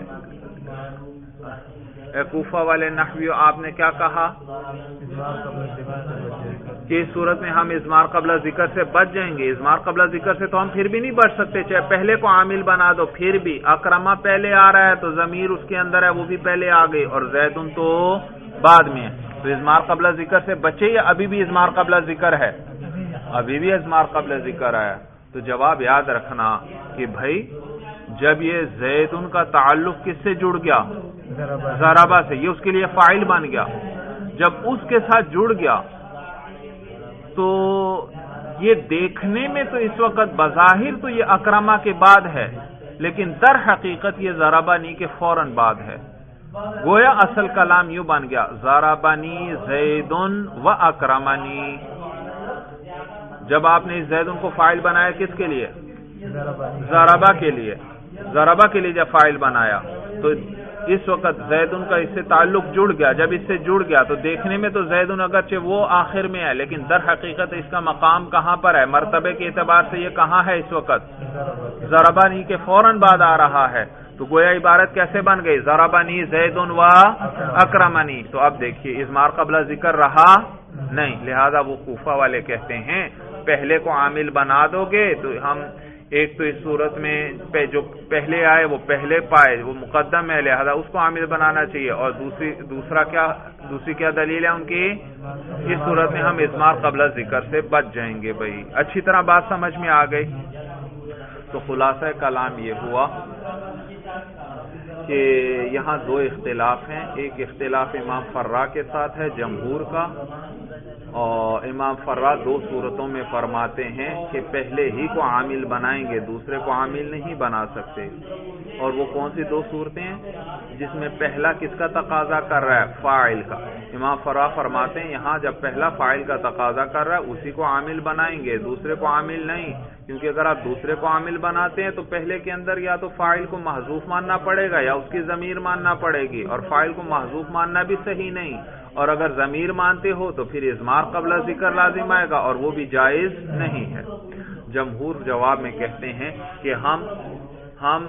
کوفہ والے نحویو آپ نے کیا کہا کہ اس صورت میں ہم اضمار قبل ذکر سے بچ جائیں گے. اضمار قبل ذکر سے تو ہم پھر بھی نہیں بچ سکتے، چاہے پہلے کو عامل بنا دو پھر بھی. اکرمہ پہلے آ رہا ہے تو ضمیر اس کے اندر ہے، وہ بھی پہلے آ گئی، اور زیدن تو بعد میں ہے. تو اضمار قبل ذکر سے بچے یا ابھی بھی اضمار قبل ذکر ہے؟ ابھی بھی اضمار قبل ذکر ہے. تو جواب یاد رکھنا کہ بھائی جب یہ زیدن کا تعلق کس سے جڑ گیا؟ ضربہ سے. یہ اس کے لیے فاعل بن گیا. جب اس کے ساتھ جڑ گیا تو یہ دیکھنے میں تو اس وقت بظاہر تو یہ اکرما کے بعد ہے، لیکن در حقیقت یہ ضربانی کے فوراً بعد ہے. گویا اصل کلام یوں بن گیا ضربنی زید و اکرمنی. جب آپ نے زیدن کو فاعل بنایا کس کے لیے؟ ضربہ کے لیے. ضربہ کے لیے جب فاعل بنایا تو اس وقت زیدن کا اس سے تعلق جڑ گیا. جب اس سے جڑ گیا تو دیکھنے میں تو زیدن اگرچہ وہ آخر میں ہے، لیکن در حقیقت اس کا مقام کہاں پر ہے؟ مرتبے کے اعتبار سے یہ کہاں ہے اس وقت؟ ضربانی کے فوراً بعد آ رہا ہے. تو گویا عبارت کیسے بن گئی؟ ضربنی زیدن و اکرمنی. تو اب دیکھیے اضمار قبل ذکر رہا نہیں، لہذا وہ کوفہ والے کہتے ہیں پہلے کو عامل بنا دو گے تو ہم ایک تو اس صورت میں جو پہلے آئے وہ پہلے پائے، وہ مقدم ہے، لہذا اس کو عامل بنانا چاہیے. اور دوسری دوسرا کیا دوسری کیا دلیل ہے ان کی؟ اس صورت میں ہم اضمار قبل ذکر سے بچ جائیں گے. بھائی اچھی طرح بات سمجھ میں آ گئی. تو خلاصہ کلام یہ ہوا کہ یہاں دو اختلاف ہیں. ایک اختلاف امام فرا کے ساتھ ہے جمہور کا، اور امام فرا دو صورتوں میں فرماتے ہیں کہ پہلے ہی کو عامل بنائیں گے، دوسرے کو عامل نہیں بنا سکتے. اور وہ کون سی دو صورتیں ہیں جس میں پہلا کس کا تقاضا کر رہا ہے؟ فاعل کا. امام فرا فرماتے ہیں یہاں جب پہلا فاعل کا تقاضا کر رہا ہے اسی کو عامل بنائیں گے، دوسرے کو عامل نہیں. کیونکہ اگر آپ دوسرے کو عامل بناتے ہیں تو پہلے کے اندر یا تو فاعل کو محذوف ماننا پڑے گا یا اس کی ضمیر ماننا پڑے گی، اور فاعل کو محذوف ماننا بھی صحیح نہیں. اور اگر ضمیر مانتے ہو تو پھر اضمار قبل ذکر لازم آئے گا، اور وہ بھی جائز نہیں ہے. جمہور جواب میں کہتے ہیں کہ ہم ہم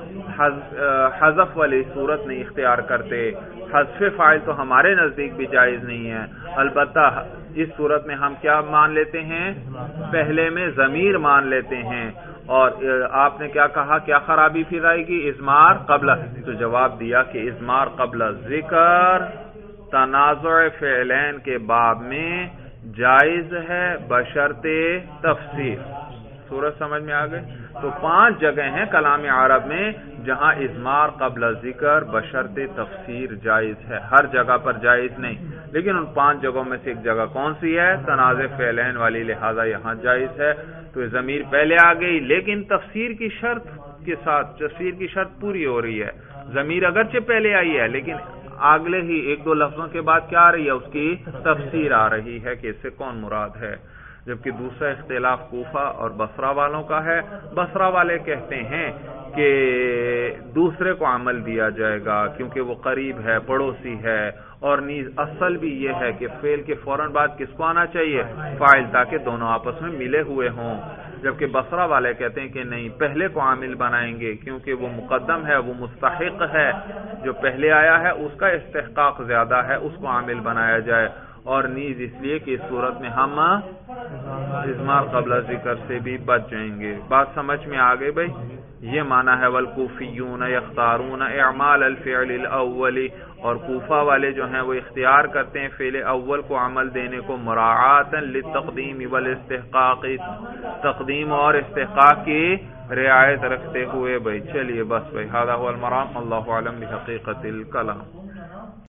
حذف والی صورت نہیں اختیار کرتے. حذف فاعل تو ہمارے نزدیک بھی جائز نہیں ہے، البتہ اس صورت میں ہم کیا مان لیتے ہیں؟ پہلے میں ضمیر مان لیتے ہیں. اور آپ نے کیا کہا، کیا خرابی پھر آئے گی؟ اضمار قبل. تو جواب دیا کہ اضمار قبل ذکر تنازع فعلین کے باب میں جائز ہے بشرط تفسیر. صورت سمجھ میں آ گئی؟ تو پانچ جگہ ہیں کلام عرب میں جہاں اضمار قبل ذکر بشرط تفسیر جائز ہے، ہر جگہ پر جائز نہیں. لیکن ان پانچ جگہوں میں سے ایک جگہ کون سی ہے؟ تنازع فعلین والی، لہذا یہاں جائز ہے. تو ضمیر پہلے آ گئی لیکن تفسیر کی شرط کے ساتھ، تفسیر کی شرط پوری ہو رہی ہے. ضمیر اگرچہ پہلے آئی ہے لیکن اگلے ہی ایک دو لفظوں کے بعد کیا آ رہی ہے؟ اس کی تفسیر آ رہی ہے کہ اس سے کون مراد ہے. جبکہ دوسرا اختلاف کوفہ اور بصرہ والوں کا ہے. بصرہ والے کہتے ہیں کہ دوسرے کو عمل دیا جائے گا کیونکہ وہ قریب ہے، پڑوسی ہے، اور نیز اصل بھی یہ ہے کہ فعل کے فوراً بعد کس کو آنا چاہیے؟ فاعل، تاکہ دونوں آپس میں ملے ہوئے ہوں. جبکہ بصرہ والے کہتے ہیں کہ نہیں، پہلے کو عامل بنائیں گے کیونکہ وہ مقدم ہے، وہ مستحق ہے، جو پہلے آیا ہے اس کا استحقاق زیادہ ہے، اس کو عامل بنایا جائے. اور نیز اس لیے کہ اس صورت میں ہم اضمار قبل ذکر سے بھی بچ جائیں گے. بات سمجھ میں آ گئی بھائی؟ یہ معنی ہے والکوفیون یختارون اعمال الفعل الاول، اور کوفہ والے جو ہیں وہ اختیار کرتے ہیں فعل اول کو عمل دینے کو مراعاتا للتقدیم والاستحقاق، تقدیم اور استحقاق کی رعایت رکھتے ہوئے. بھائی چلیے بس بھائی، ھذا هو المرام، اللہ اعلم بحقیقت الکلام.